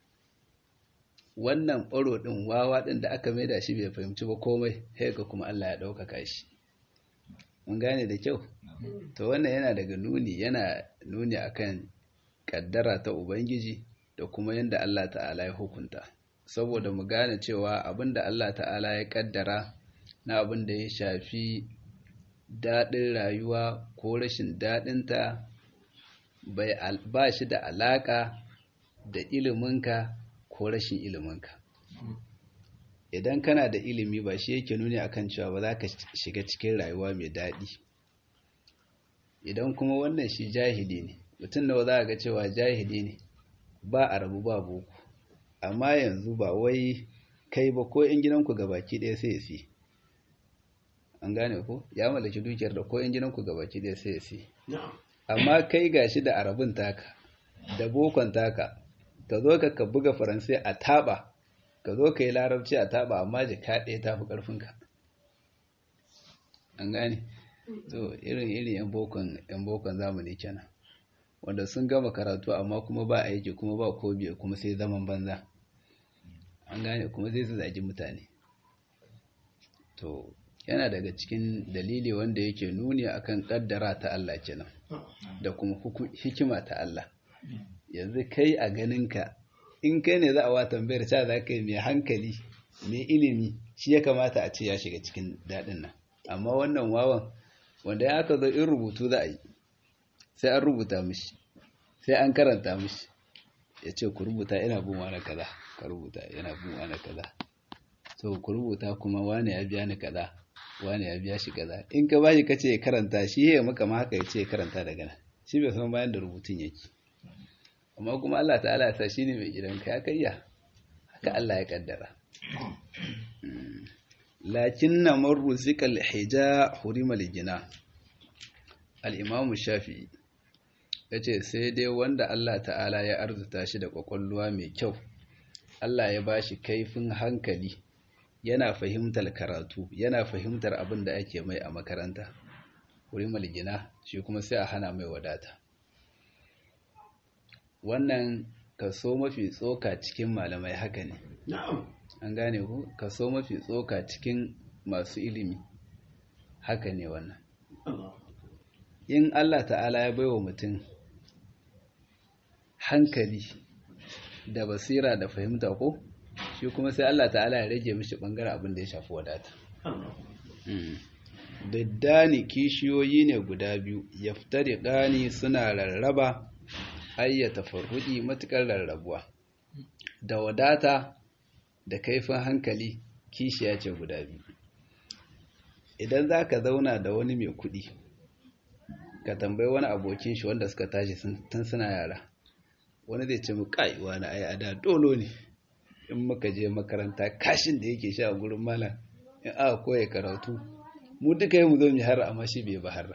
wannan baro din wawa din da aka maida shi bai fahimci ba komai sai ga kuma Allah ya ɗaukaka shi mun gane da kyau to wannan yana daga nuni yana nuni akan kaddara ta Ubangiji da kuma yanda Allah ta'ala ya hukunta saboda mu gane cewa abinda Allah ta'ala ya kaddara na abinda ya shafi daɗin rayuwa ko rashin daɗinta bai ba shi da alaka da iliminka ko rashin iliminka idan kana da ilimi ba shi yake nuni akan cewa ba za ka shiga cikin rayuwa mai daɗi idan kuma wannan shi jahili ne mutum nawa za a ga cewa jahili ne ba a rabu ba boko amma yanzu ba wai kai ba ko in gidanku gabaki ɗaya sai ya si an gane ko ya mallaki dukiyar da ko in gidanku gabaki ɗaya sai ya si amma kai gashi da arabin taka da bokon taka ka zo ka ka buga faransai a taba ka zo ka yi larabci a taba amma jika ɗaya ta fi ƙarfinka an gane to irin irin yan bokon yan bokon zamani kenan wanda sun gama karatu amma kuma ba aiki kuma ba ko biye kuma sai zaman banza an gane kuma zai su zagi mutane to yana daga cikin dalili wanda yake nuni akan kaddara ta Allah kenan da kuma hikima ta Allah yanzu kai a ganinka in kai ne za a wa tambayar ta za ka yi mai hankali mai ilimi shi ya kamata a ce ya shiga cikin daɗin nan amma wannan wawan wanda ya aka zo in rubutu za a yi sai an rubuta mishi sai an karanta mishi ya ce ku rubuta ina bin wani kaza ka rubuta yana bin wani kaza so ku rubuta kuma wani ya biya ni kaza wani ya biya shi kaza in ka bashi kace ya karanta shi ya maka ma haka ya ce ya karanta daga nan shi bai san bayan da rubutun yake amma kuma Allah ta'ala ya sa shi ne mai gidanka ya kayya haka Allah ya kaddara lakin na marru zikal hija hurima lijina al-imam shafi'i yace sai dai wanda Allah ta'ala ya arzuta shi da kwakwalwa mai kyau Allah ya bashi kaifin hankali yana fahimtar karatu yana fahimtar abin da ake mai a makaranta hurima lijina shi kuma sai a hana mai wadata wannan kaso mafi tsoka cikin malamai haka ne an gane ku kaso mafi tsoka cikin masu ilimi haka ne wannan in Allah ta'ala ya baiwa mutum hankali da basira da fahimta ko shi kuma sai Allah ta'ala ya rage mishi bangaren abin da ya shafi wadata daddani kishiyoyi ne guda biyu yaftariqani suna rarraba ayyata farrudi matukar rarrabuwa da wadata da kaifin hankali kishiya ce guda biyu idan za ka zauna da wani mai kuɗi ka tambayi wani abokin shi wanda suka tashi tun suna yara wani zai ce mu kai wani ai ada dolo ne in muka je makaranta kashin da yake sha a gurin malam in aka koya karatu mu duka yi mu zo mu harra amma shi bai ba harra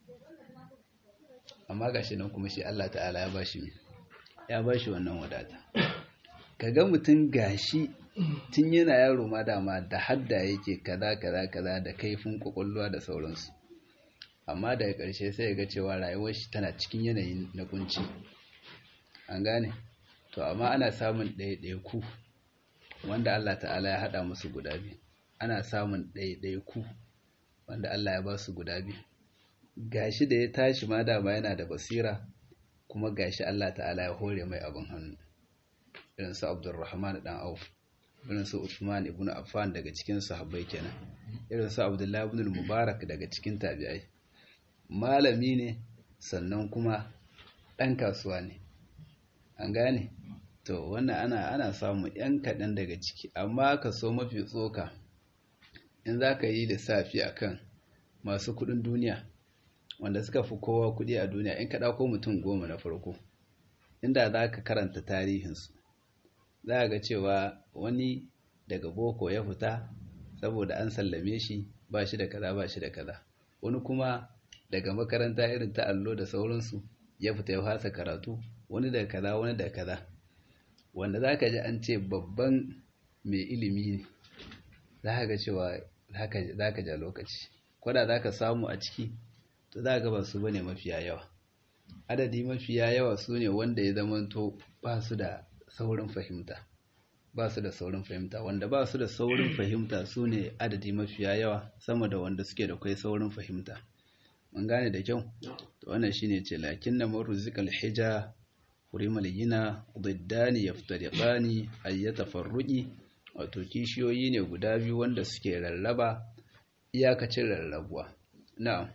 amma gashi nan kuma shi Allah ta'ala ya bashi ya bashi wannan wadata kaga mutum gashi tun yana yaro ma dama da hadda yake kaza kaza kaza da kaifin kwakwalwa da sauransu amma daga ƙarshe sai ga cewa rayuwar shi tana cikin yanayi na kunci an gane to amma ana samun ɗaiɗaiku wanda Allah ta'ala ya haɗa musu guda biyu ana samun ɗaiɗaiku wanda Allah ya ba su guda biyu gashi da ya tashi ma dama yana da basira kuma gashi Allah ta'ala ya hore mai abin hannu irin su Abdurrahman dan Auf irin su Uthman ibn Affan daga cikin sahabbai kenan irin su Abdullah ibn Mubarak daga cikin tabi'ai malami ne sannan kuma ɗan kasuwa ne an gane to wannan ana ana samu yan kaɗan daga ciki amma kaso mafi tsoka in za ka yi lissafi akan masu kuɗin duniya wanda suka fi kowa kuɗi a duniya in ka ɗauko mutum goma na farko inda za ka karanta tarihinsu za ga cewa wani daga boko ya fita saboda an sallame shi ba shi da kaza ba shi da kaza wani kuma daga makaranta irin ta allo da sauransu ya fita ya fasa karatu wani daga kaza wani daga kaza wanda za ka ji an ce babban mai ilimi ne za ka ga cewa za ka ja lokaci kwada za ka samu a ciki to za ga ba su bane mafiya yawa adadi mafiya yawa su ne wanda ya zamanto ba su da saurin fahimta ba su da saurin fahimta wanda ba su da saurin fahimta su ne adadi mafiya yawa sama da wanda suke da kai saurin fahimta mun gane da kyau to wannan shine ce lakin na maruzikal hija hurimal yina diddani yaftariqani ayyata farruqi wato kishiyoyi ne guda biyu wanda suke rarraba iyakacin rarrabuwa na'am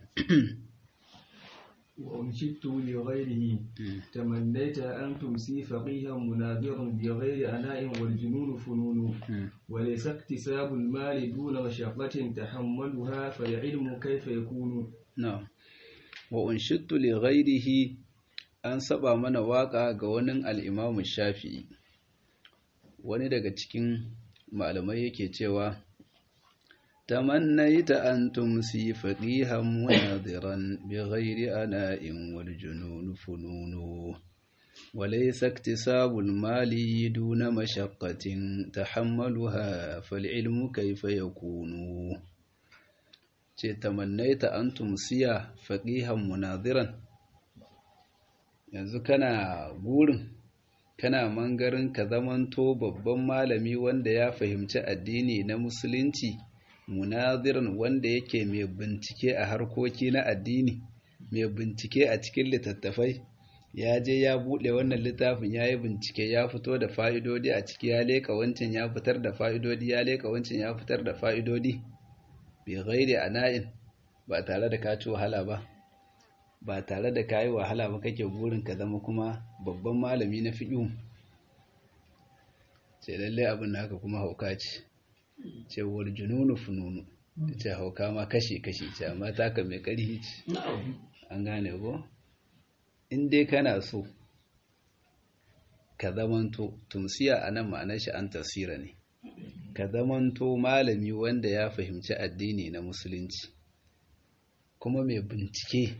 وأنشدت لغيره تمنيت أن تمسي فقيها مناظرا بغير أناء والجنون فنون وليس اكتساب المال دون مشقة تحملها فالعلم كيف يكون نعم وأنشدت لغيره an saba mana waka ga wani al'imamu shafi'i wani daga cikin malamai yake cewa تمنيت أن تمسي فقيها مناظرا بغير أناء والجنون فنون وليس اكتساب المال دون مشقة تحملها فالعلم كيف يكون تمنيت أن تمسي فقيها مناظرا yanzu kana burin kana mangarin ka zamanto babban malami wanda ya fahimci addini na musulunci munaziran wanda yake mai bincike a harkoki na addini mai bincike a cikin littattafai ya je ya bude wannan littafin ya yi bincike ya fito da fa'idodi a ciki ya leka wancan ya fitar da fa'idodi ya leka wancan ya fitar da fa'idodi bi ghairi ana'in ba tare da ka ci wahala ba ba tare da ka yi wahala ba kake burin ka zama kuma babban malami na fiqh ce lalle abin haka kuma hauka ce ce wal jununu fununu ce hauka ma kashi-kashi ce amma taka mai ƙarfi ce an gane ko in dai kana so ka zamanto tumsiya a nan ma'anar shi an tasira ne ka zamanto malami wanda ya fahimci addini na musulunci kuma mai bincike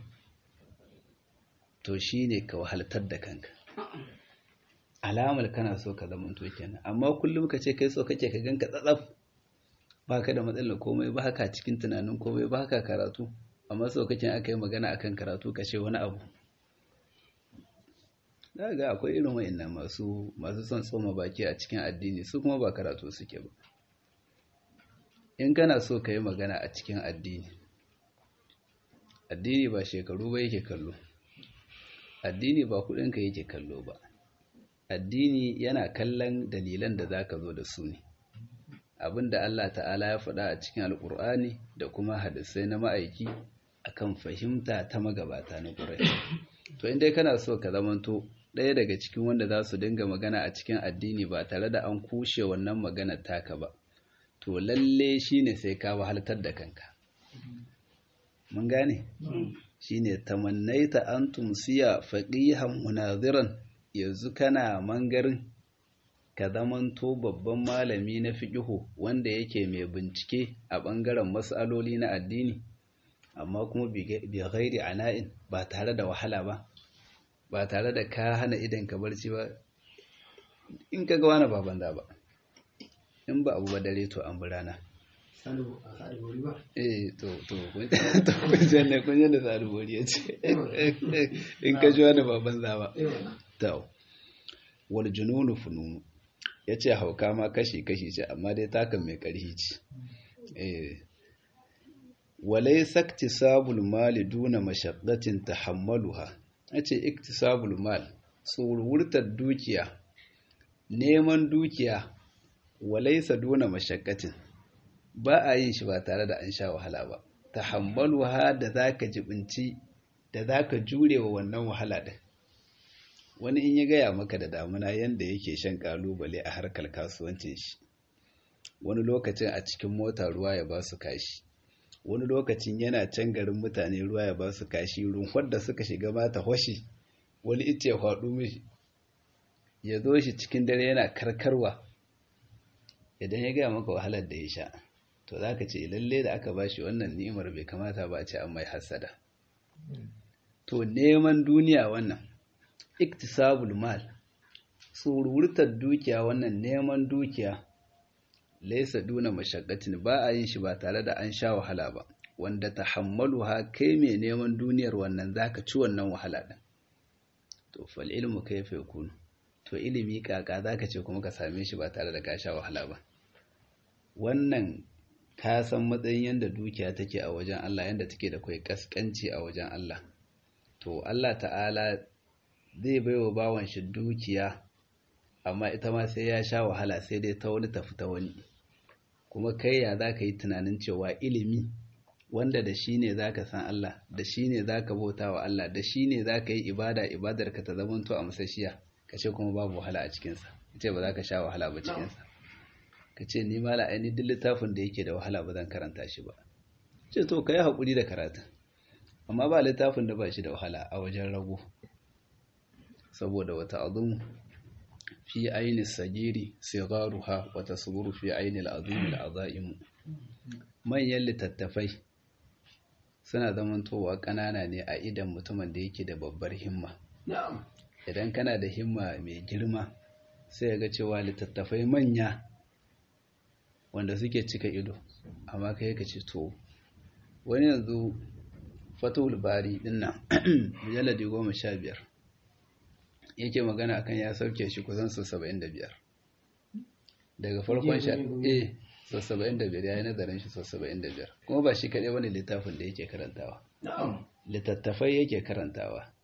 to shi ne ka wahaltar da kanka alamar kana so ka zamanto kenan amma kullum ka ce kai so kake ka ganka tsatsaf ba ka da matsalar komai ba haka cikin tunanin komai ba haka karatu amma sau kake aka yi magana akan karatu ka ce wani abu da ga akwai irin wa'annan masu masu son tsoma baki a cikin addini su kuma ba karatu suke ba in kana so ka yi magana a cikin addini addini ba shekaru ba yake kallo addini ba kudinka yake kallo ba addini yana kallon dalilan da zaka zo da su ne abinda Allah ta'ala ya faɗa a cikin alƙur'ani da kuma hadisai na ma'aiki akan fahimta ta magabata na ƙurai to inda kana so ka zamanto ɗaya daga cikin wanda za su dinga magana a cikin addini ba tare da an kushe wannan magana taka ba to lalle shine sai ka wahaltar da kanka mun gane shine tamannaita an tumsiya faqihan munaziran yanzu kana mangarin ka zamanto babban malami na fiqhu wanda yake mai bincike a ɓangaren mas'aloli na addini amma kuma bi ghairi ana'in ba tare da wahala ba ba tare da ka hana idan ka barci ba in ka ga wani baban da ba in ba abu ba dare to an burana eh to to kun to kun janne kun janne da albori yace in ka ji wani baban da ba to wal jununu fununu yace hauka ma kashi kashi ce amma dai takan mai karhi ce eh walaysa iktisabul mali duna mashaqqatin tahammaluha yace iktisabul mal tsururtar dukiya neman dukiya walaysa duna mashaqqatin ba a yin shi ba tare da an sha wahala ba tahammaluha da zaka jibinci da zaka jurewa wannan wahala din wani in ya gaya maka da damuna yanda yake shan kalubale a harkar kasuwancin shi wani lokacin a cikin mota ruwa ya ba su kashi wani lokacin yana can garin mutane ruwa ya ba su kashi runhwar da suka shiga mata hoshi wani ice ya faɗo mishi ya zo shi cikin dare yana karkarwa idan ya gaya maka wahalar da ya sha to za ka ce lalle da aka ba shi wannan ni'imar bai kamata ba a ce an mai hasada to neman duniya wannan iktisabul mal sururtar dukiya wannan neman dukiya laisa duna mashaqqatin ba a yin shi ba tare da an sha wahala ba wanda tahammaluha kai mai neman duniyar wannan zaka ci wannan wahala din to fal ilmu kayfa yakunu to ilimi kaka zaka ce kuma ka same shi ba tare da ka sha wahala ba wannan ka san matsayin yanda dukiya take a wajen Allah yanda take da kai kaskanci a wajen Allah to Allah ta'ala zai baiwa bawan shi dukiya amma ita ma sai ya sha wahala sai dai ta wani tafi ta wani kuma kai ya za ka yi tunanin cewa ilimi wanda da shi ne za ka san Allah da shi ne za ka bauta wa Allah da shi ne za ka yi ibada ibadar ka ta zamanto a masashiya ka ce kuma babu wahala a cikinsa ka ce ba za ka sha wahala ba cikinsa ka ce ni mala aini duk littafin da yake da wahala ba zan karanta shi ba ce to ka yi haƙuri da karatun amma ba littafin da ba shi da wahala a wajen rago saboda wata azum fi aini sagiri sigaruha wa tasghuru fi aini al'azim al'azaim manyan littattafai suna zamantowa kanana ne a idan mutumin da yake da babbar himma idan kana da himma mai girma sai ga cewa littattafai manya wanda suke cika ido amma kai ka ce to wani yanzu fatul bari dinnan mujalladi goma sha biyar yake magana akan ya sauke shi kusan su saba'in da biyar daga farkon sha eh su saba'in da biyar yayin nazarin shi su saba'in da biyar kuma ba shi kadai bane littafin da yake karantawa littattafai yake karantawa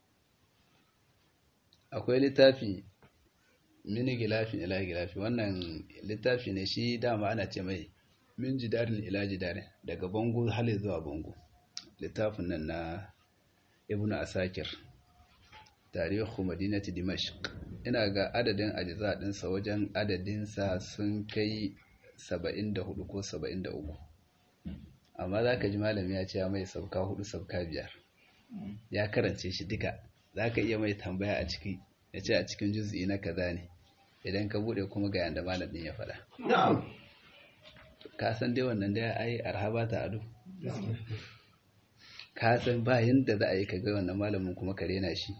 akwai littafi mini gilafin ila gilafi wannan littafi ne shi dama ana ce mai min jidarin ila jidarin daga bango hali zuwa bango littafin nan na ibnu asakir tarihu madinati dimashq ina ga adadin ajza dinsa wajen adadinsa sun kai saba'in da hudu ko saba'in da uku amma zaka ji malami ya ce mai sabka hudu sabka biyar ya karance shi duka zaka iya mai tambaya a ciki ya ce a cikin juz'i na kaza ne idan ka bude kuma ga yanda malamin ya faɗa ka san dai wannan da ai arhaba ta ado ka san ba yanda za a yi ka ga wannan malamin kuma ka rena shi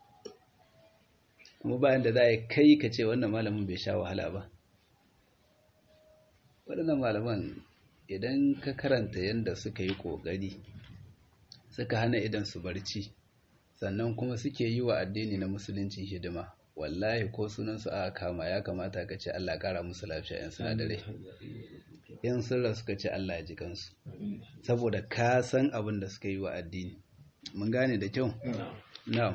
kuma bayan da za a kai ka ce wannan malamin bai sha wahala ba waɗannan malaman idan ka karanta yadda suka yi ƙoƙari suka hana idan su barci sannan kuma suke yi wa addini na musulunci hidima wallahi ko sunansu aka kama ya kamata ka ce Allah ƙara musu lafiya yan suna da rai yan sirra suka ce Allah ya ji kansu saboda ka san abin da suka yi wa addini mun gane da kyau na'am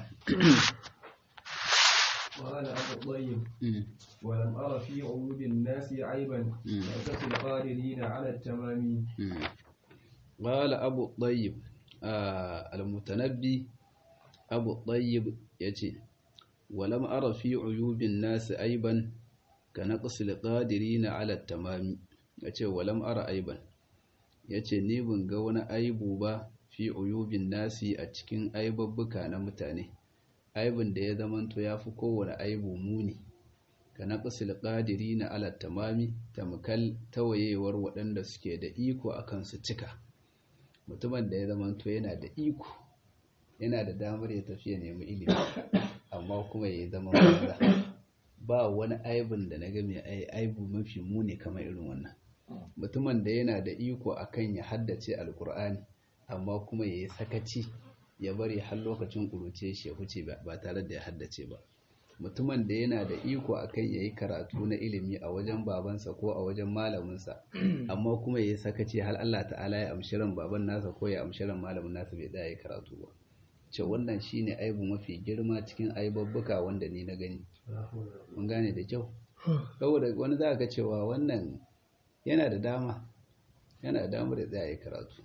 قال أبو الطيب ولم أر في عيوب الناس عيبا وكف القادرين على التمام قال أبو الطيب المتنبي أبو الطيب يتي ولم أر في عيوب الناس عيبا كنقص القادرين على التمام يتي ولم أر عيبا yace ni ban ga wani aibu ba fi uyubin nasi a cikin aibabbuka na mutane aibin da ya zamanto ya fi kowane aibu muni ka naqsil qadirina ala tamami tamkal tawayewar waɗanda suke da iko akan su cika. Mutumin da ya zamanto yana da iko yana da damar ya tafi ya nemi ilimi amma kuma ya zama banza, ba wani aibin da na ga mai aibu mafi muni kamar irin wannan. Mutumin da yana da iko akan ya haddace alkur'ani amma kuma ya yi sakaci ya bari har lokacin kuruce shi ya huce ba tare da ya haddace ba. Mutumin da yana da iko akan ya yi karatu na ilimi a wajen babansa ko a wajen malaminsa amma kuma ya yi sakaci har Allah ta'ala ya amshi ran baban nasa ko ya amshi ran malamin nasa bai tsaya ya karatu ba. Ce wannan shine aibu mafi girma cikin aibabbuka wanda ni na gani. Mun gane da kyau. Saboda wani za ka cewa wannan yana da dama yana da damar da tsaya ya karatu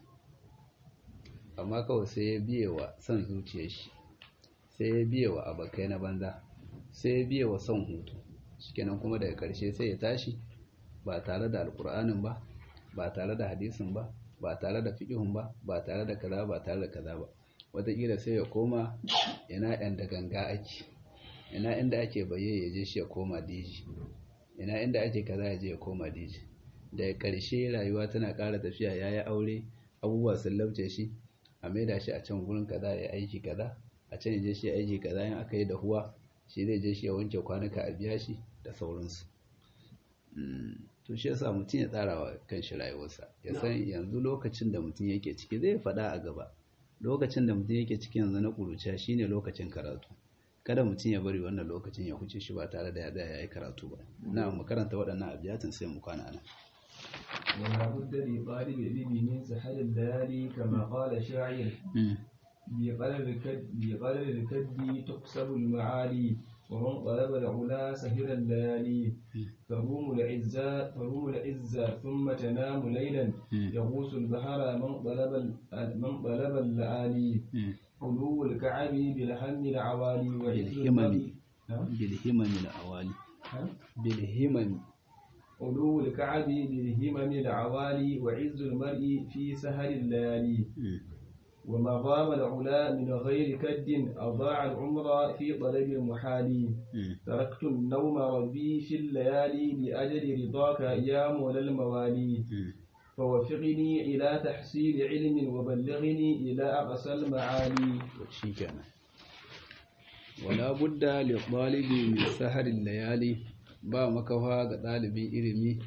amma kawai sai ya biye wa son zuciyar shi, sai ya biye wa abokai na banza, sai ya biye wa son hutu, shikenan kuma daga karshe sai ya tashi ba tare da alkur'anin ba, ba tare da hadisin ba, ba tare da fiqhun ba, ba tare da kaza ba tare da kaza ba. Wataƙila sai ya koma ina ɗan da ganga ake, ina inda ake baye ya je shi ya koma diji, ina inda ake kaza ya je ya koma diji. Daga ƙarshe rayuwa tana ƙara tafiya, ya yi aure, abubuwa sun lauce shi, a maida shi a can gurin kaza ya aiki kaza, a can ya je shi ya aiki kaza, in aka yi dahuwa shi zai je shi ya wanke kwanuka a biya shi da sauransu. To shi yasa mutum ya tsara wa kanshi rayuwarsa, ya san yanzu lokacin da mutum yake ciki zai faɗa a gaba. Lokacin da mutum yake ciki yanzu na ƙuruciya shine lokacin karatu. Kada mutum ya bari wannan lokacin ya huce shi ba tare da ya tsaya ya yi karatu ba. Na mu karanta waɗannan abiyatin sai mu kwana nan. ولا بد لطالب العلم من سحر الليالي كما قال شاعر بقلب الكد بقلب الكد تكسب المعالي ومن طلب العلا سهر الليالي فروم العزة فروم العزة ثم تنام ليلا يغوص البحر من طلب من طلب الليالي علو الكعب بالهم العوالي بالهمم بالهمم العوالي بالهمم علو الكعب بالهمم العوالي وعز المرء في سهر الليالي وما ضام العلا من غير كد أضاع العمر في طلب المحال تركت النوم ربي في الليالي لأجل رضاك يا مولى الموالي فوفقني إلى تحصيل علم وبلغني إلى أقصى المعالي. ولا بد للطالب من سهر الليالي ba makawa ga ɗalibin ilimi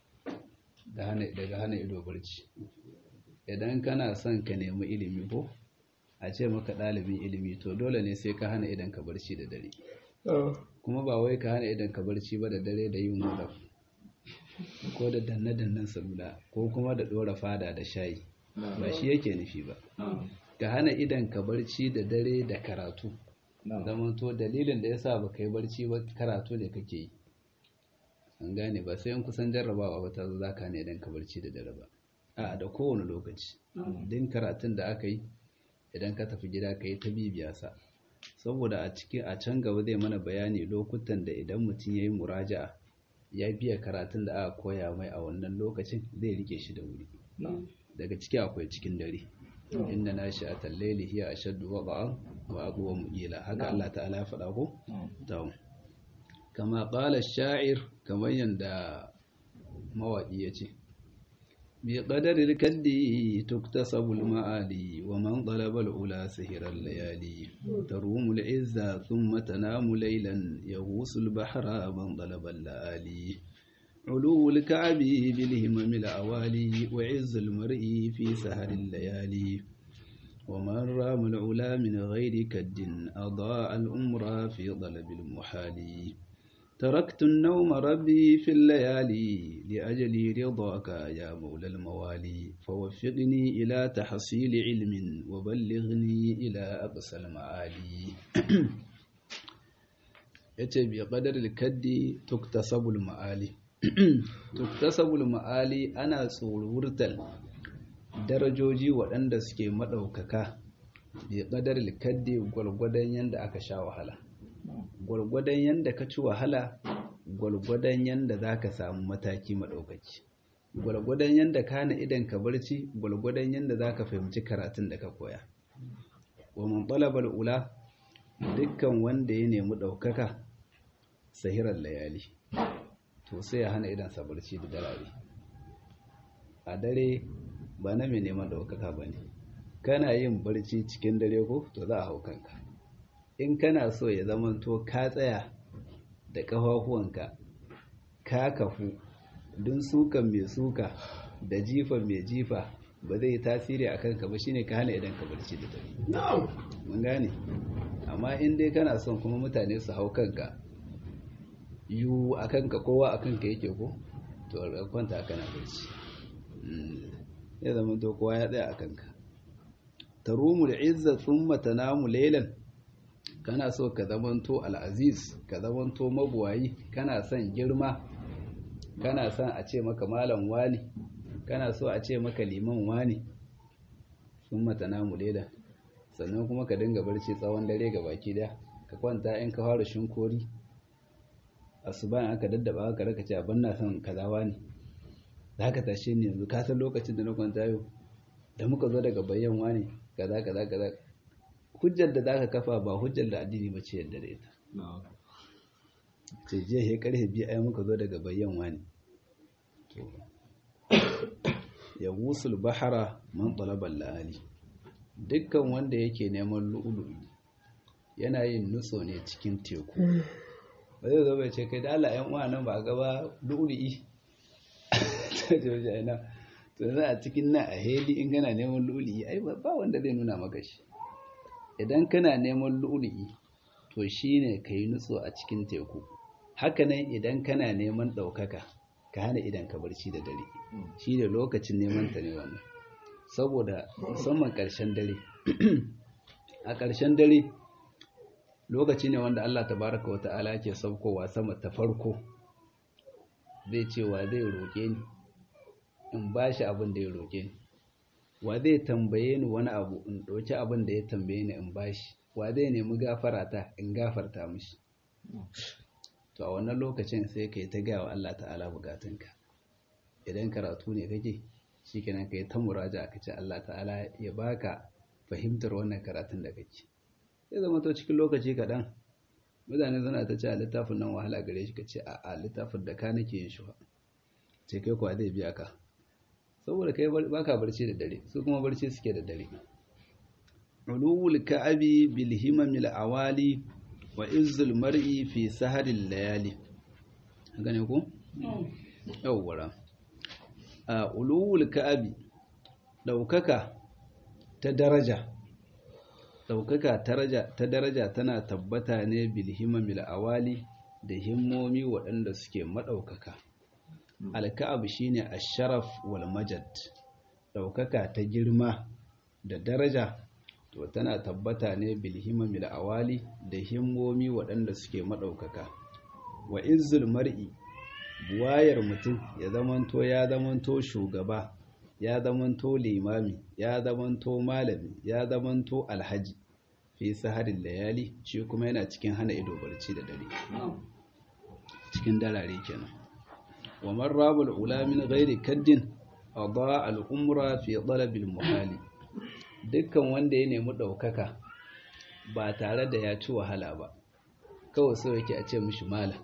daga hana ido barci. Idan kana son ka nemi ilimi ko a ce maka ɗalibin ilimi to dole ne sai ka hana idan ka barci da dare. Kuma ba wai ka hana idan ka barci ba da dare da yin wadaf ko da danne-dannen salula ko kuma da ɗora fada da shayi, ba shi yake nufi ba. Ka hana idan ka barci da dare da karatu, zamanto dalilin da ya sa ba ka yi barci ba karatu ne kake yi. An gane ba sai in kusan jarrabawa ba ta zo za ka ne idan ka barci da dare ba. A da kowane lokaci din karatun da aka yi idan ka tafi gida ka yi ta bibiya sa, saboda a cikin a can gaba zai mana bayani lokutan da idan mutum ya yi muraja'a ya biya karatun da aka koya mai a wannan lokacin zai rike shi da wuri. Daga ciki akwai cikin dare, inna nashi'atal layli hiya ashaddu wada'an wa aqwamu qila, haka Allah ta'ala ya faɗa ko to kama qala ash-sha'ir, kamar yanda mawaki yace bi qadari al-kaddi tuktasabu al-ma'ali wa man talaba al-ula sihra al-layali tarumu al-izza thumma tanamu laylan yaghusu al-bahra man talaba al-laali علو الكعب بالهمم العوالي وعز المرء في سهر الليالي ومن رام العلا من غير كد أضاء الأمر في طلب المحال تركت النوم ربي في الليالي لأجل رضاك يا مولى الموالي فوفقني إلى تحصيل علم وبلغني إلى أقصى المعالي يتبي بقدر الكد تكتسب المعالي tuktasabul ma'ali, ana tsorurtal darajoji waɗanda suke maɗaukaka bi qadar al-kaddi, gwargwadon yanda aka sha wahala, gwargwadon yanda ka ci wahala gwargwadon yanda zaka samu mataki maɗaukaki, gwargwadon yanda ka hana idan ka barci gwargwadon yanda zaka fahimci karatun da ka koya. Wa man talaba al-ula, dukkan wanda ya nemi ɗaukaka sahirar layali to sai ya hana idan sa barci da dare a dare ba na mai neman ɗaukaka ba ne kana yin barci cikin dare ko to za a hau kanka in kana so ya zamanto ka tsaya da ƙafafuwanka ka kafu don sukan mai suka da jifan mai jifa ba zai yi tasiri a kanka ba shine ka hana idan ka barci da dare mun gane amma in dai kana son kuma mutane su hau kanka yu a kanka kowa a kanka yake ko to a kwanta kana barci ya zama to kowa ya tsaya a kanka tarumu da izza thumma tanamu laylan kana so ka zamanto al'aziz ka zamanto mabuwayi kana son girma kana son a ce maka malam wani kana so a ce maka liman wani thumma tanamu laylan sannan kuma ka dinga barci tsawon dare ga baki daya ka kwanta in ka fara shinkori asuban aka daddaba aka raka ce abin na son kaza wani za ka tashe ni yanzu ka san lokacin da na kwanta yau da muka zo daga bayan wani kaza kaza kaza hujjar da zaka kafa ba hujjar da addini ba ce yadda da ita ce je he karfe biyu ai muka zo daga bayan wani ya wusul bahara man talaba la'ali dukkan wanda yake neman lu'ulu'i yana yin nutso ne cikin teku ba zai zo bai ce kai da Allah ƴan uwa nan ba gaba lu'ulu'i to za a cikin nan a heli in kana neman lu'ulu'i ai ba wanda zai nuna maka shi idan kana neman lu'ulu'i to shine kai nutso a cikin teku haka nan idan kana neman ɗaukaka ka hana idan ka barci da dare shi da lokacin neman ta ne wannan saboda musamman ƙarshen dare a ƙarshen dare lokaci ne wanda Allah tabaraka wa ta'ala yake saukowa sama ta farko zai ce wa zai roƙe ni in ba shi abin da ya roƙe ni wa zai tambaye ni wani abu in ɗauki abin da ya tambaye ni in ba shi wa zai nemi gafarata in gafarta mishi to a wannan lokacin sai ka yi ta gaya wa Allah ta'ala bukatunka idan karatu ne kake shi kenan ka yi ta muraja ka ce Allah ta'ala ya baka fahimtar wannan karatun da kake sai zama to cikin lokaci kaɗan mutane suna ta ce a littafin nan wahala gare shi ka ce a a littafin da ka nake yin shi ba ce kai kuwa zai biya ka saboda kai baka barci da dare su kuma barci suke da dare ulul ka'abi bil himamil awali wa izzul mar'i fi saharil layali gane ku yawwara a ulul ka'abi daukaka ta daraja daukaka ta daraja tana tabbata ne bil himamil awali da himmomi waɗanda suke madaukaka al-ka'ab shine ash-sharaf wal majad daukaka ta girma da daraja to tana tabbata ne bil himamil awali da himmomi waɗanda suke madaukaka wa izzul mar'i buwayar mutum ya zamanto ya zamanto shugaba ya zamanto limami ya zamanto malami ya zamanto alhaji fi saharin layali shi kuma yana cikin hana ido barci da dare cikin darare kenan wa man rabul ula min ghairi kaddin adaa al umra fi talab al muhali dukkan wanda ya nemi daukaka ba tare da ya ci wahala ba kawai so yake a ce mishi malam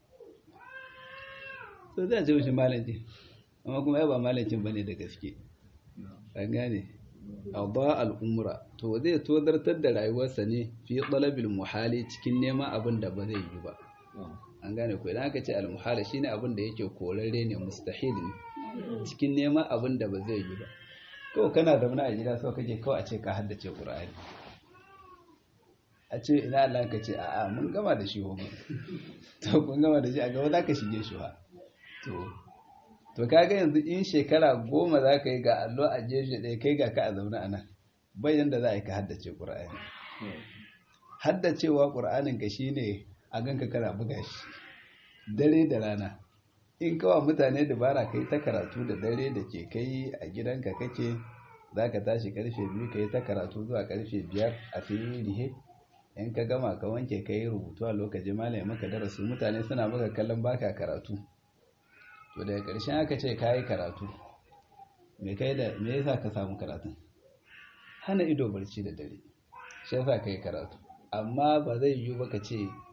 so zai ce mishi malam ce amma kuma ya ba malancin bane da gaske an gane adaa al umra to zai tozartar da rayuwarsa ne fi talab al muhali cikin neman abin da ba zai yi ba an gane ko idan aka ce al muhala shine abin da yake korarre ne mustahil ne cikin neman abin da ba zai yi ba kawai kana zaune a gida sau kake kawai a ce ka haddace Qur'ani a ce ina Allah ka ce a'a mun gama da shi homo to kun gama da shi a gaba zaka shige shi ha to to kaga yanzu in shekara goma zaka yi ga allo a jeje ɗaya kai ga ka a zaune a nan bayan da za a yi ka haddace Qur'ani haddacewa Qur'anin ka shine a ganka kana buga shi dare da rana in kawa mutane dabara kai ta karatu da dare da ke kai a gidanka kake za ka tashi karfe biyu ka yi ta karatu zuwa karfe biyar a filin rihe in ka gama ka wanke ka yi rubutu a lokacin malami maka darasu mutane suna maka kallon baka karatu to daga ƙarshen aka ce ka yi karatu me kai da me yasa ka samu karatun hana ido barci da dare shi yasa ka yi karatu amma ba zai yiwu ba ka ce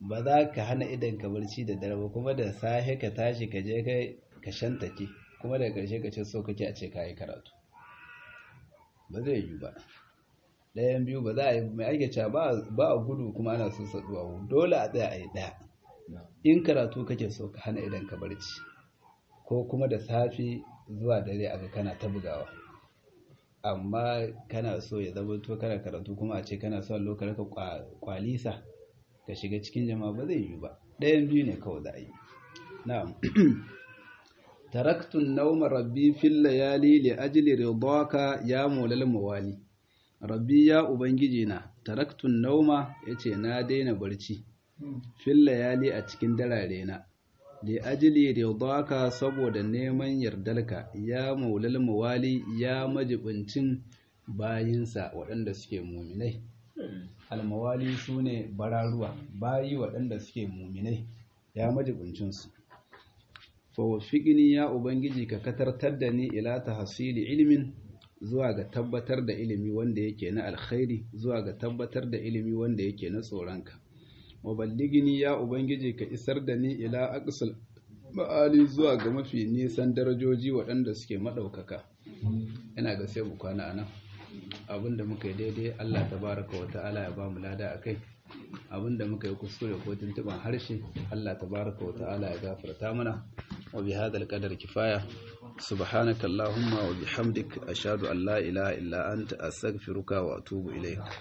ba za ka hana idan ka barci da dare ba kuma da safe ka tashi ka je ka shantake kuma daga ƙarshe ka ce so kake a ce ka yi karatu ba zai yi ba. Ɗayan biyu ba za a yi mai ake cewa ba a gudu kuma ana so saduwa, dole a tsaya a yi ɗaya. In karatu kake so ka hana idan ka barci ko kuma da safe zuwa dare aka kana ta bugawa, amma kana so ya zama to kana karatu kuma a ce kana son lokacin ka kwalisa ka shiga cikin jama'a ba zai yi ba. Ɗayan biyu ne kawai za a yi. Na'am. Taraktun nauma rabbi fil layali li ajli ridaka ya mulal mawali. Rabbi ya ubangiji na, taraktun nauma yace na daina barci fil layali a cikin darare na li ajli ridaka saboda neman yardarka ya maulal mawali ya majibincin bayinsa waɗanda suke muminai. Almawali sune bararuwa, bayi waɗanda suke muminai ya majibincin su. Fa wafiqni ya ubangiji ka katartar da ni ila tahsili ilmin zuwa ga tabbatar da ilimi wanda yake na alkhairi, zuwa ga tabbatar da ilimi wanda yake na tsoronka. Wa balligni ya ubangiji ka isar da ni ila aqsal ma'ali zuwa ga mafi nisan darajoji waɗanda suke madaukaka. Ina ga sai mu kwana anan. Abinda muka yi daidai Allah tabaraka wa ta'ala ya ba mu lada akai. Abinda muka yi kuskure ko tuntuban harshe Allah tabaraka wa ta'ala ya gafarta mana. Wa bi hadal qadar kifaya. Subhanaka Allahumma wa bihamdik ashhadu an la ilaha illa anta astaghfiruka wa atubu ilayk.